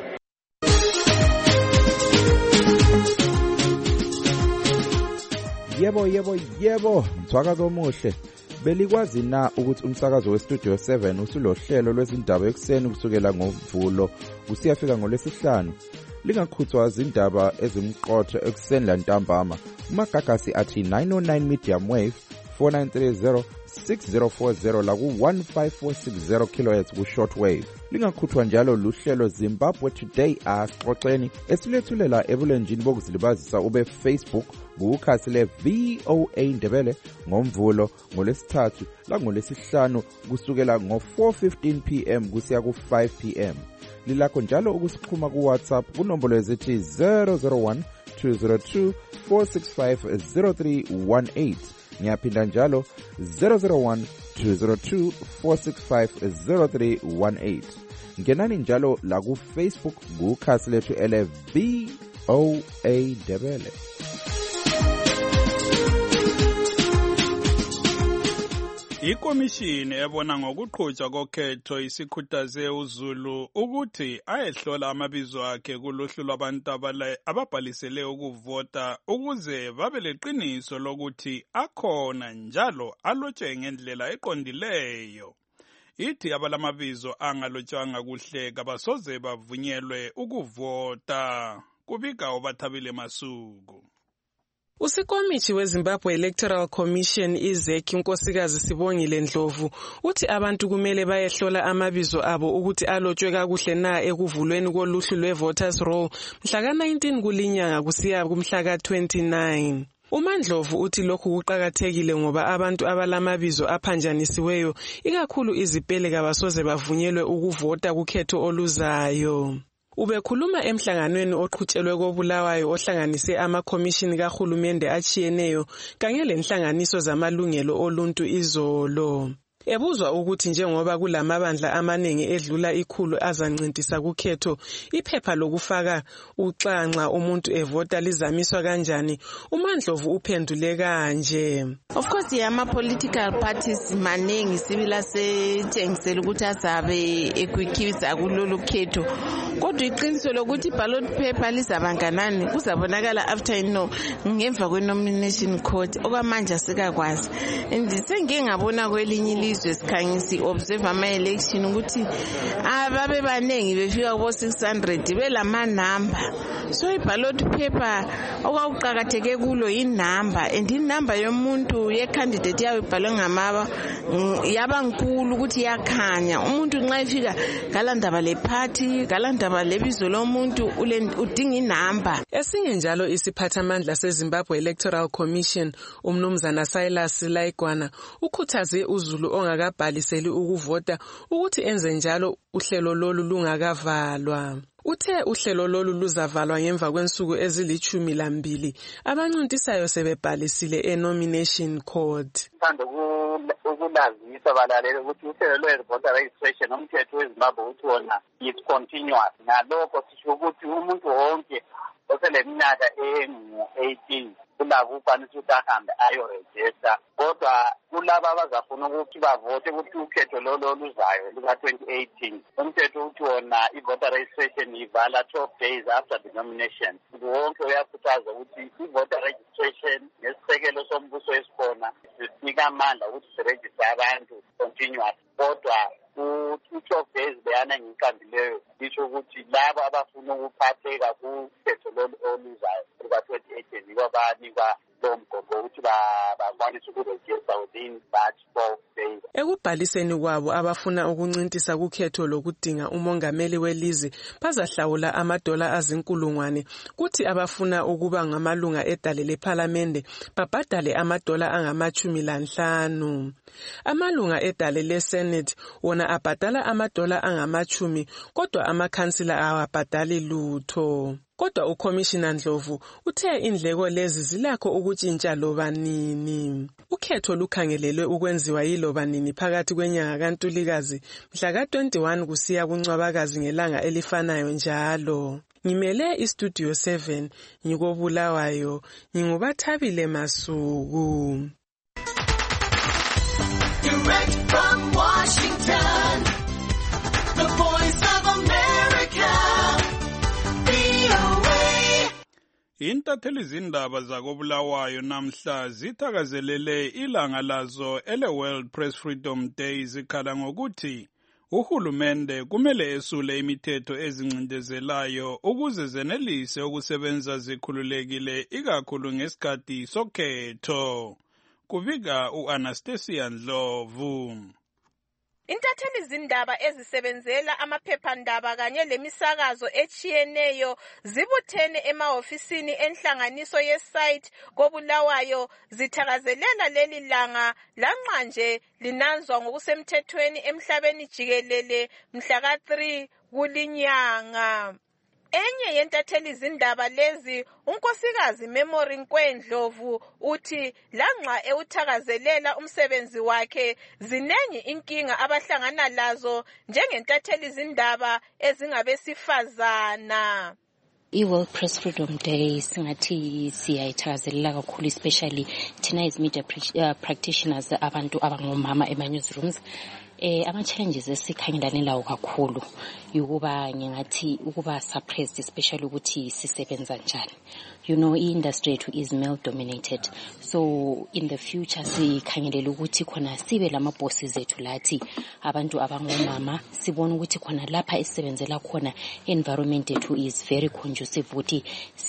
Yebo, mthwakazi omuhle. Belikwazi na ukuthi umsakazo weStudio 7 usulohlelo lwezindaba ekuseni kusukela ngoMvulo kusiyafika ngoLwesihlanu? Lingakhuthwa izindaba ezimqotho ekuseni lantambama. Umagagasi athi 909 medium wave 4930 6040 la ku 15460 kHz ku shortwave. Lingakhuthwa njalo luhlelo Zimbabwe Today asixoxeni esilethulela ebulenjini bokuzilibazisa ube Facebook kukhasi le VOA Ndebele ngoMvulo ngoLesithathu la ngoLesihlanu kusukela ngo4:15 PM kusiya ku5 PM. Lilakho njalo ukusixhuma ku WhatsApp kunombolo ezithi 001 202 465 0318. Ngiyaphinda njalo 001 202 465 0318. Ngenani njalo la ku Facebook kukhasi lethu ele VOA Ndebele. Ikomishini ebona ngokuqhutshwa kokhetho isikhuthaze uZulu ukuthi ayehlola amabizo akhe kuluhlu lwabantu ababhalisele ukuvota ukuze babe leqiniso lokuthi akhona njalo alotshwe ngendlela eqondileyo. Ithi abalamabizo angalotshwanga kuhle kabasoze bavunyelwe ukuvota. Kubika uBathabile Masuku. Usikomithi weZimbabwe Electoral Commission iZEC unkosikazi Sibongile Ndlovu uthi abantu kumele bayehlola amabizo abo ukuthi alotshwe kakuhle na ekuvulweni koluhlu lwevoters roll mhla ka-19 kulinyanga kusiya kumhla ka-29. uMandlovu uthi lokhu kuqakathekile ngoba abantu abalamabizo aphanjanisiweyo ikakhulu izipele kabasoze bavunyelwe ukuvota kukhetho oluzayo. Ubekhuluma emhlanganweni oqhutshelwe koBulawayo ohlanganise amakhomishini kahulumende achiyeneyo kanye lenhlanganiso zamalungelo oluntu izolo. Ebuzwa ukuthi njengoba kulamabandla amaningi edlula 100 azancintisa kukhetho, iphepha lokufaka uxanxa umuntu evota lizamiswa kanjani, uMandlovu uphendule kanje. Of course ama-political parties maningi sibila setshengisela ukuthi azabe ekwikhisa kulolu khetho. Kodwa iqiniso lokuthi ballot paper lizabanganani kuzabonakala after ngemva kwe-nomination court okwamanje asikakwazi. Sengike ngabona kwelinye ilizwe sikhangisi observe ama-election ukuthi ababe baningi befika kubo 600 belama number. So i-ballot paper okwaqhakatheke kulo inumber and inumber yomuntu ye-candidate yayo ibhalwe ngamaba yaba nkulu ukuthi yakhanya umuntu nxa efika galandaba le-party galandaba lebizo lomuntu udinga inumber. Esinye njalo isiphathamandla seZimbabwe Electoral Commission umnumzana Silas Laikwana ukhuthaze uZulu ongakabhaliseli ukuvota ukuthi enze njalo uhlelo lolu lungakavalwa. Uthe uhlelo lolu luzavalwa ngemva kwensuku ezili12 abancintisayo sebebhalisile e-nomination court. Ukulazisa balalele ukuthi uhlelo lwe-voter registration umthetho weZimbabwe uthi wona is continuous. Ngalokho sisho ukuthi umuntu wonke oseleminyaka engu-18 kulabo ukwanisa ukuthi ahambe ayorejista. Kodwa kulaba abazafuna ukuthi bavote ukuthi ukhetho lolo luzayo luka-2018 umthetho uthi wona i-voter registration ivala 12 days after the nomination. Wonke uyakhuthaza ukuthi i-voter registration nesisekelo sombuso esikhona sinika amandla ukuthi sirejiste abantu continuous. Kodwa ku-12 days beyana ngiyiqambileyo isho ukuthi labo abafuna ukuphatheka kukhetho lolu oluzayo luka-2018 yibo abanikwa lowo mgomo. eligible ukuthi bakwanise ukurejista within that 12 days. Ekubhaliseni kwabo abafuna ukuncintisa kukhetho lokudinga umongameli welizwe bazahlawula amadola azinkulungwane, kuthi abafuna ukuba ngamalunga edale lephalamende babhadale amadola angama-15. Amalunga edale leSenate wona abhadala amadola angama-10, kodwa amakhansila awabhadali lutho. Kodwa uCommissioner Ndlovu uthe indleko lezi zilakho ukutshintsha loba nini. Ukhetho lukhangelelwe ukwenziwa yiloba nini phakathi kwenyanga kaNtulikazi mhla ka-21 kusiya kuNcwabakazi ngelanga elifanayo njalo. Ngimele iStudio 7 ngikobulawayo, ngingubathabile Masuku. Direct from Washington, the Voice of America. Intatheli zindaba zakobulawayo namhla zithakazelele ilanga lazo ele-World Press Freedom Day zikhala ngokuthi uhulumende kumele esule imithetho ezincindezelayo ukuze zenelise ukusebenza zikhululekile ikakhulu ngesikhathi sokhetho. Kubika u-Anastasia Ndlovu. Intatheli zindaba ezisebenzela amaphephandaba kanye lemisakazo echiyeneyo zibuthene emahofisini enhlanganiso yesite kobulawayo zithakazelela leli langa lanqanje linanzwa ngokusemthethweni emhlabeni jikelele mhla ka-3 kulinyanga. Enye yentatheli zindaba lezi unkosikazi Memory Nkwendlovu uthi lanxa ewuthakazelela umsebenzi wakhe zinengi inkinga abahlangana lazo njengentatheli zindaba ezingabesifazana. I-World Press Freedom Day singathi siyayithakazelela kakhulu, especially thina as media practitioners abantu abangomama ema-newsrooms. Ama-challenges esikhangelane lawo kakhulu yukuba ngingathi ukuba suppressed, especially ukuthi sisebenza njani. You know, i-industry yethu is male dominated, so in the future sikhangelela ukuthi khona sibe lama-bosses ethu lathi abantu abangomama, sibona ukuthi khona lapha esisebenzela khona environment yethu is very conducive ukuthi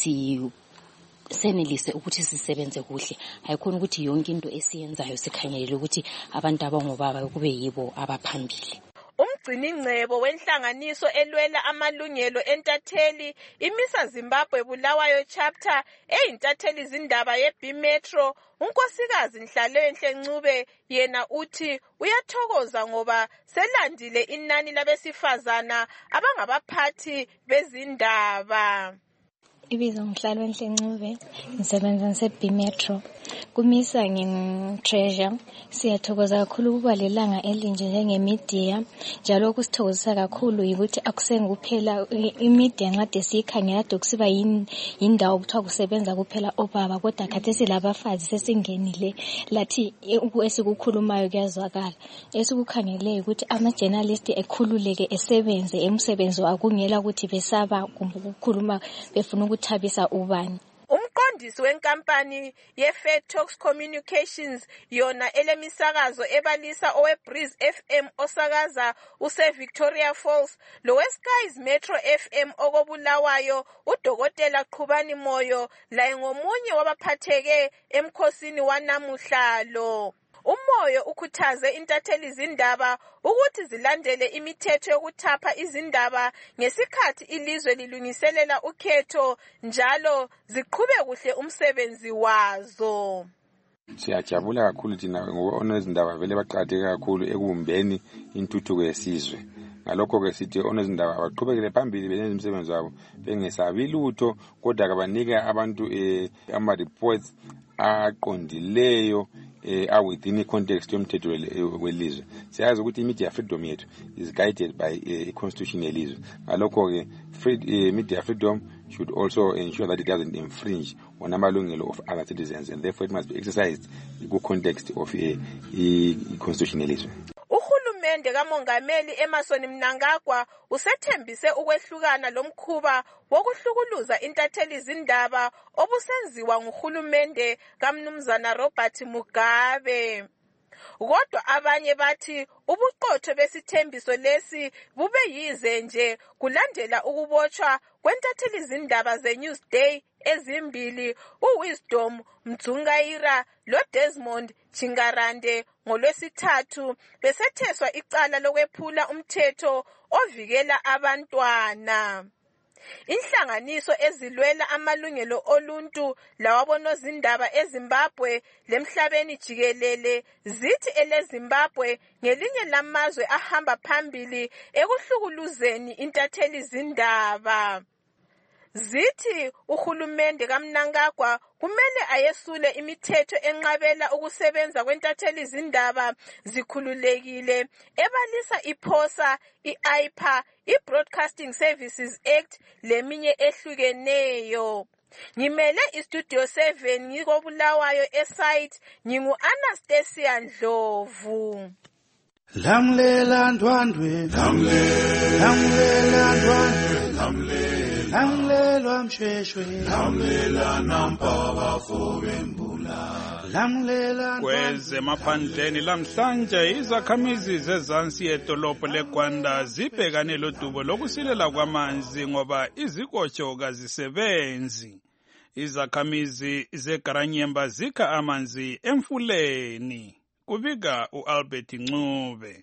senelise ukuthi sisebenze kuhle. Hayikhona ukuthi yonke into esiyenzayo sikhangelele ukuthi abantu abangobaba kube yibo abaphambili. Umgciningcebo wenhlanganiso elwela amalungelo entatheli imisa Zimbabwe Bulawayo chapter eyintatheli zindaba ye-B Metro, unkosikazi Nhlalonhle Ncube yena uthi uyathokoza ngoba selandile inani labesifazana abangabaphathi bezindaba. Ibizo Nhlalonhle Ncube, ngisebenza nase-B Metro. Kumisa ngi-Treasure. Siyathokoza kakhulu ukuba lelanga elinje njenge-media. Njalo kusithokozisa kakhulu ukuthi akusengikuphela i-media nqade siyikhangela kade kusiba yindawo kuthiwa kusebenza kuphela obaba, kodwa khathesi labafazi sesingenile lathi esikukhulumayo kuyazwakala. Esikukhangeleyo ukuthi ama-journalist ekhululeke esebenze emsebenzi akungela ukuthi besaba kumbe ukukhuluma befuna ukuthabisa ubani. Umqondisi wenkampani ye-Fair Talks Communications yona elemisakazo ebalisa owe-Breeze FM osakaza use-Victoria Falls lowe-Skies Metro FM okobulawayo uDokotela Qhubani Moyo laye ngomunye wabaphatheke emkhosini wanamuhla lo. Umoyo ukhuthaze intatheli zindaba ukuthi zilandele imithetho yokuthapha izindaba ngesikhathi ilizwe lilungiselela ukhetho njalo ziqhube kuhle umsebenzi wazo. Siyajabula kakhulu thina ngoba onezindaba vele baqhatheke kakhulu ekubumbeni intuthuko yesizwe. Ngalokho-ke sithi onezindaba abaqhubekele phambili benze umsebenzi wabo bengesabi lutho, kodwa kabanike abantu ama-reports aqondileyo within i-context yomthetho welizwe. Siyazi ukuthi i-media freedom yethu is guided by i-constitution yelizwe. Ngalokho-ke media freedom should also ensure that it doesn't infringe on amalungelo of other citizens, and therefore it must be exercised in the context of i-constitution yelizwe. Uhulumende kamongameli Emmerson Mnangagwa usethembise ukwehlukana lomkhuba wokuhlukuluza intatheli zindaba obusenziwa nguhulumende kaMnumzana Robert Mugabe. Kodwa abanye bathi ubuqotho besithembiso lesi bube yize nje kulandela ukubotshwa kwentatheli zindaba zeNewsday ezimbili uWisdom Mdzungayira loDesmond Chingarande ngoLwesithathu besetheswa icala lokwephula umthetho ovikela abantwana. Inhlanganiso ezilwela amalungelo oluntu lawabonozindaba eZimbabwe lemhlabeni jikelele zithi eleZimbabwe ngelinye lamazwe ahamba phambili ekuhlukuluzeni intatheli zindaba. Zithi uhulumende kaMnangagwa kumele ayesule imithetho enqabela ukusebenza kwentatheli zindaba zikhululekile ebalisa iPhosa, iAIPA, iBroadcasting Services Act leminye ehlukeneyo. Ngimele iStudio 7 ngikobulawayo esite ngingu-Anastasia Ndlovu. Lamlela ndwandwe, lamlela ndwandwe, lamlelwa mshweshwe, lamlela nampaba fobembula, lamlela kwezemaphandleni lamhlanje izakhamizi zezansi yedolobho leGwanda zibhekane lodubo lokusilela kwamanzi ngoba izikotsho kazisebenzi. Izakhamizi zeGaranyemba zikha amanzi emfuleni. Kubika uAlbert Ncube.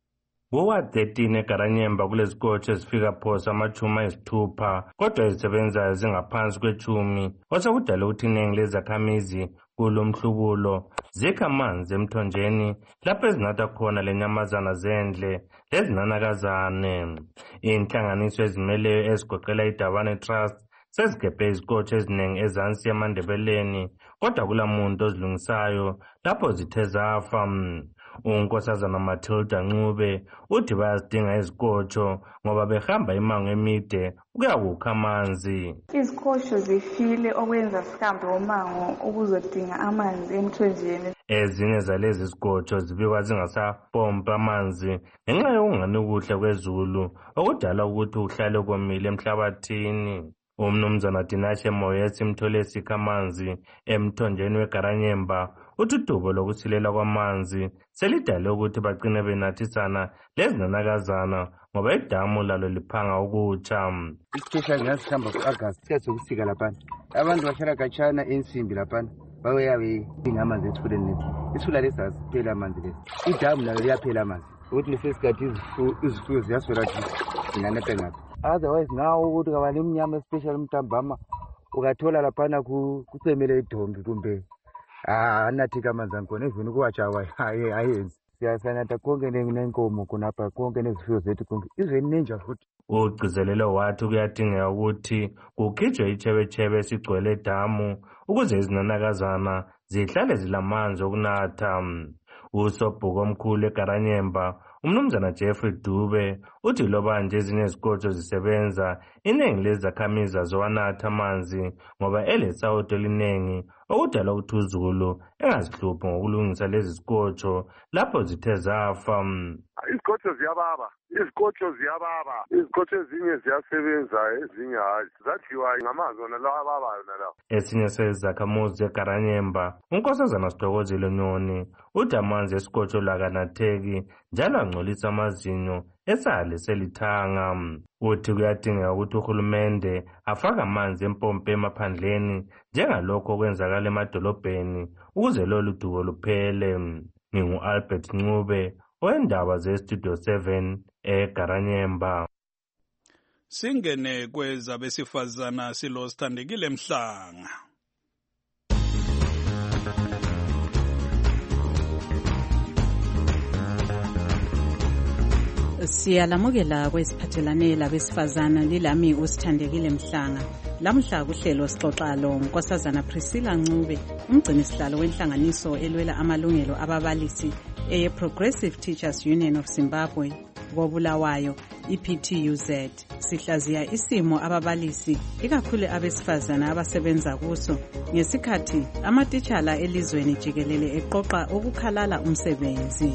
Ward 13 eGaranyemba kulezikotsho ezifika phosa amachuma ayisithupha kodwa ezisebenzayo zingaphansi kwechumi osekudala ukuthi iningi lezakhamizi kulo mhlubulo zikha amanzi emthonjeni lapho ezinatha khona lenyamazana zendle lezinanakazane. Inhlanganiso ezimeleyo ezigoqela iDavane Trust sezigebhe izikotsho eziningi ezansi yamandebeleni kodwa kulamuntu ozilungisayo lapho zithe zafa. Unkosazana Matilda Ncube uthi bayazidinga izikotsho ngoba behamba imango emide ukuyakukha amanzi. Izikotsho zifile okwenza sihambe umango ukuzodinga amanzi emthonjeni. Ezinye zalezi zikotsho zibikwa zingasapompa amanzi ngenxa yokungani kuhle kwezulu okudala ukuthi uhlale komile emhlabathini. Umnumzana Dinashe Moyes imthole sikha amanzi emthonjeni weGaranyemba uthi udubo lokusilela kwamanzi selidale ukuthi bagcine benathisana lezinanakazana ngoba idamu lalo liphanga ukutsha. Especially ngasihamba ku-August siyazokusika laphana abantu bahlala khatshana ensimbi laphana bayabe dinga amanzi esifuleni lesi. Isifula lesi asiphela amanzi lesi, idamu lalo liyaphela amanzi ukuthi lesesikhathi izifuyo ziyaswela ukuthi zinganethe ngaphi. Otherwise now ukuthi kabali mnyama especially mntambama ukathola laphana kusemele idombi kumbe anathika amanzi akhona even ukuwatshawa ayenzi. Siyasanatha konke nenkomo khonapha konke nezifuyo zethu konke izweni nenja futhi. Ugcizelelo wathi kuyadingeka ukuthi kukhitshwe ichebechebe esigcwele edamu ukuze izinanakazana zihlale zilamanzi okunatha. Usobhuko omkhulu eGaranyemba umnumzana Jeffrey Dube uthi loba nje ezinye izikotsho zisebenza iningi lezakhamizi azowanatha amanzi ngoba elesawuto eliningi okudala ukuthi uzulu engazihluphi ngokulungisa lezi zikotsho lapho zithe zafa. Izikotsho ziyababa, izikotsho ezinye ziyasebenza ezinye hayi, zadliwa ngamanzi wona lawa ababayo nalawo. Esinye sezakhamuzi zeGaranyemba unkosazana Sithokozile Nyoni uthi amanzi esikotsho lakanatheki njalo angcolisa amazinyo esale selithanga. Uthi kuyadingeka ukuthi uhulumende afake amanzi empompi emaphandleni njengalokho okwenzakala emadolobheni ukuze lolu dubo luphele. Ngingu-Albert Ncube wendaba zeStudio 7 eGaranyemba. Singene kwezabesifazana silo Sithandekile Mhlanga. Siyalamukela kwesiphathelane labesifazana lilami uSithandekile Mhlanga. Lamhla kuhlelo sixoxa lo Nkosazana Priscilla Ncube, umgcini sihlalo wenhlanganiso elwela amalungelo ababalisi Progressive Teachers Union of Zimbabwe koBulawayo iPTUZ. Sihlaziya isimo ababalisi ikakhulu abesifazana abasebenza kuso ngesikhathi amatitshala elizweni jikelele eqoqa ukukhalala umsebenzi.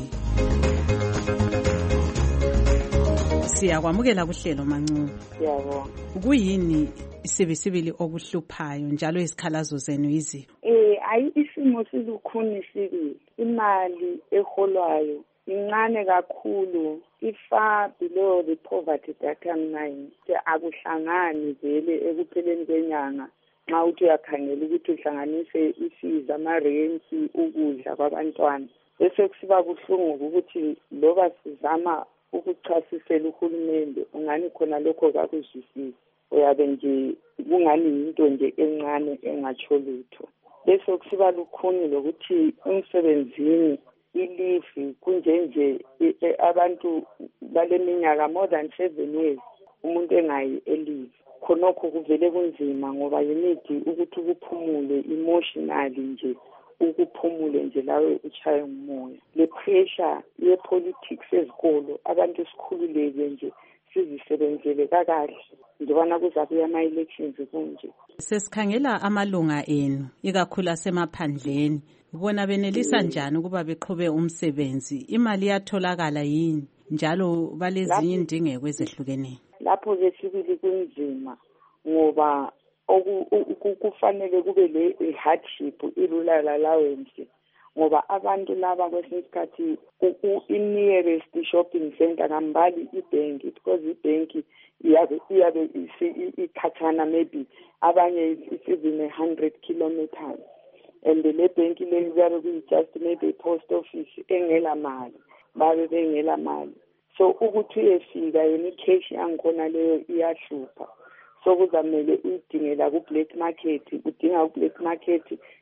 Siyakwamukela kuhlelo Mancube. Siyabonga. Kuyini isibisibili okuhluphayo njalo izikhalazo zenu yiziphi? isimo silukhuni sibili. Imali eholwayo incane kakhulu, far below the poverty datum line. Akuhlangani vele ekupheleni kwenyanga nxa uthi uyakhangela ukuthi uhlanganise isiza amarenti ukudla kwabantwana. Bese kusiba buhlungu ukuthi loba sizama ukuchasisela uhulumende ungani khona lokho kakuzwisisi. Uyabe nje kungani into nje encane engatsho lutho. Bese kusiba lukhuni lokuthi umsebenzini ilifi kunjenje abantu baleminyaka more than 7 years umuntu engayi elive. Khonokho kuvele kunzima ngoba yimidi ukuthi ukuphumule emotionally nje ukuphumule nje lawe uchaye umoya. Le pressure ye politics ezikolo abantu sikhululeke nje sizisebenzele kakahle njebana kuzabuya ama elections kunje. Sesikhangela amalunga enu ikakhulu asemaphandleni, bona benelisa njani ukuba beqhube umsebenzi? Imali yatholakala yini njalo balezinye indingeko ezehlukeneyo? Lapho ke sibili kunzima ngoba kufanele kube le hardship i-rural allowance ngoba abantu laba kwesinye isikhathi i-nearest shopping center kambali ibhenki because ibhenki iyabe ikhathana maybe abanye it's even 100 kilometers and le bhenki leyo kuyabe kuyi-just maybe post office engela mali babe bengela mali. So ukuthi uyefika yona i-cash yangikhona leyo iyahlupha. So kuzamele uyidingela ku-black market, udinga ku-black market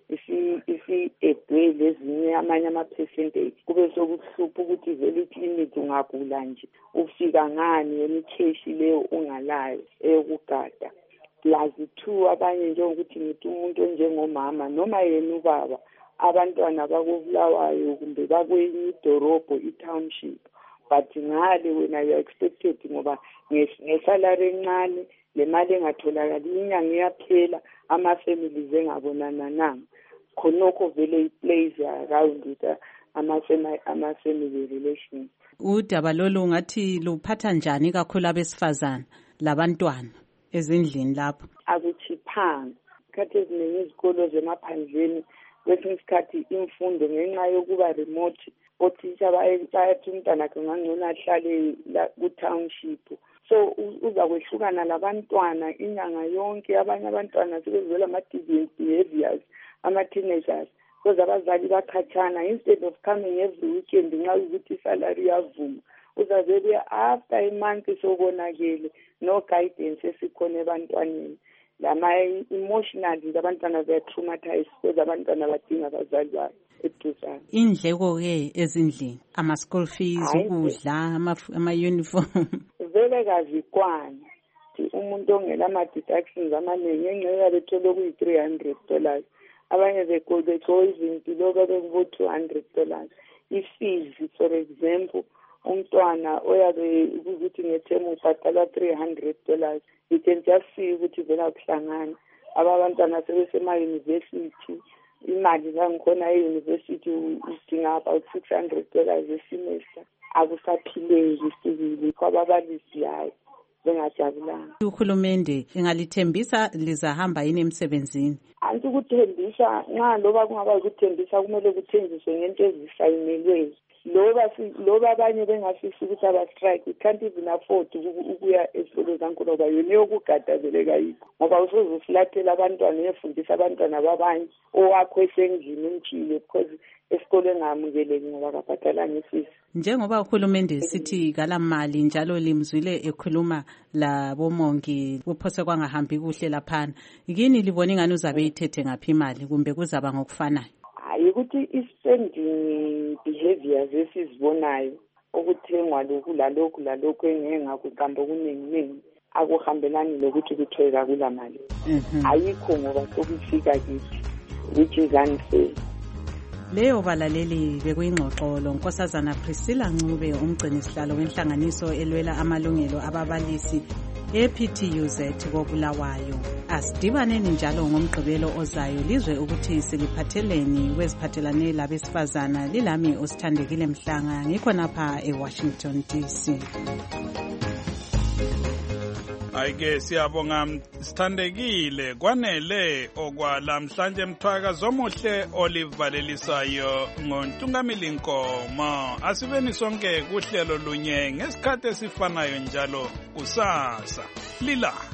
isi-edwe lezinye amanye ama-percentage. Kube sokuhlupha ukuthi vele iklinikhi ungagula nje ufika ngani yona i-cash leyo ungalayo eyokugada. Plus 2 abanye njengokuthi ngithi umuntu onjengomama noma yena ubaba abantwana bakubulawayo kumbe bakwenye idorobho i-township. But ngale wena you expected ngoba ngesalary encane le mali engatholakali inyanga iyaphela ama-families engabonana nanga. Khonokho vele i-plays around with ama-family relations. Udaba lolu ngathi luphatha njani kakhulu abesifazana labantwana ezindlini lapho? Akuchiphanga. Isikhathi eziningi izikolo zemaphandleni kwesinye isikhathi imfundo ngenxa yokuba remote othisha bayathi umntwana kangangcono ahlale ku-township. So uza kwehlukana labantwana inyanga yonke. Abanye abantwana sebezela ama-deviant behaviors, ama-teenagers, because abazali bakhatshana. Instead of coming every weekend nxa ukuthi isalary yavuma, uzavele after a month sokonakele no guidance esikhona ebantwaneni. Emotionally abantwana baya-traumatize because abantwana badinga abazali babo eduzane. Indleko-ke ezindlini, ama-school fees, ukudla, ama-uniform. Vele kazikwana. Umuntu ongela ama-deductions amaningi engxenye bethole okuyi-$300. Abanye bego izinto bekubo-$200. I-fees for example, umntwana oyabe ukuthi ngethemu ubhatala $300. You can just see ukuthi vela kuhlangana. Abantwana sebesema-university, imali zangikhona e-university udinga about $600 esemester. Akusaphileki sibili kwababalisi hayi bengajabulanga. Uhulumende engalithembisa lizahamba yini emsebenzini? Anti ukuthembisa nxa loba kungaba ukuthembisa kumele kuthenjiswe ngento ezifayinelweyo. Loba abanye bengafisi ukuthi aba-strike, we can't even afford ukuya ezikolo zankulu ngoba yona yokugadazela yikho. Ngoba usoze ufulathela abantwana uyefundisa abantwana babanye owakho esendlini umtshile because esikole engamukeleki ngoba kabhadalanga ifisi. Njengoba uhulumende sithi kalamali njalo limzwile ekhuluma labomongi kuphose kwangahambi kuhle laphana, yini libona ingani uzabe ithethe ngaphi imali kumbe kuzaba ngokufanayo? Ukuthi i-spending behaviors esizibonayo ukuthengwa lokhu lalokhu engeke ngakuqamba okuningi akuhambelani lokuthi kuthola kula mali. Ayikho ngoba sokufika kithi which is unfair. Leyo balaleli bekuyingxoxo loNkosazana Priscilla Ncube umgcini sihlalo wenhlanganiso elwela amalungelo ababalisi ePTUZ koBulawayo. Asidibaneni njalo ngomgqibelo ozayo lizwe ukuthi siliphatheleni kweziphathelane labesifazana. Lilami uSithandekile Mhlanga ngikhona lapha eWashington DC. Ayike siyabonga sithandekile kwanele okwalamhlanje mthwakazi omuhle olivalelisayo ngoNtungamili Nkomo. Asibeni sonke kuhlelo lunye ngesikhathi esifanayo njalo kusasa. Lila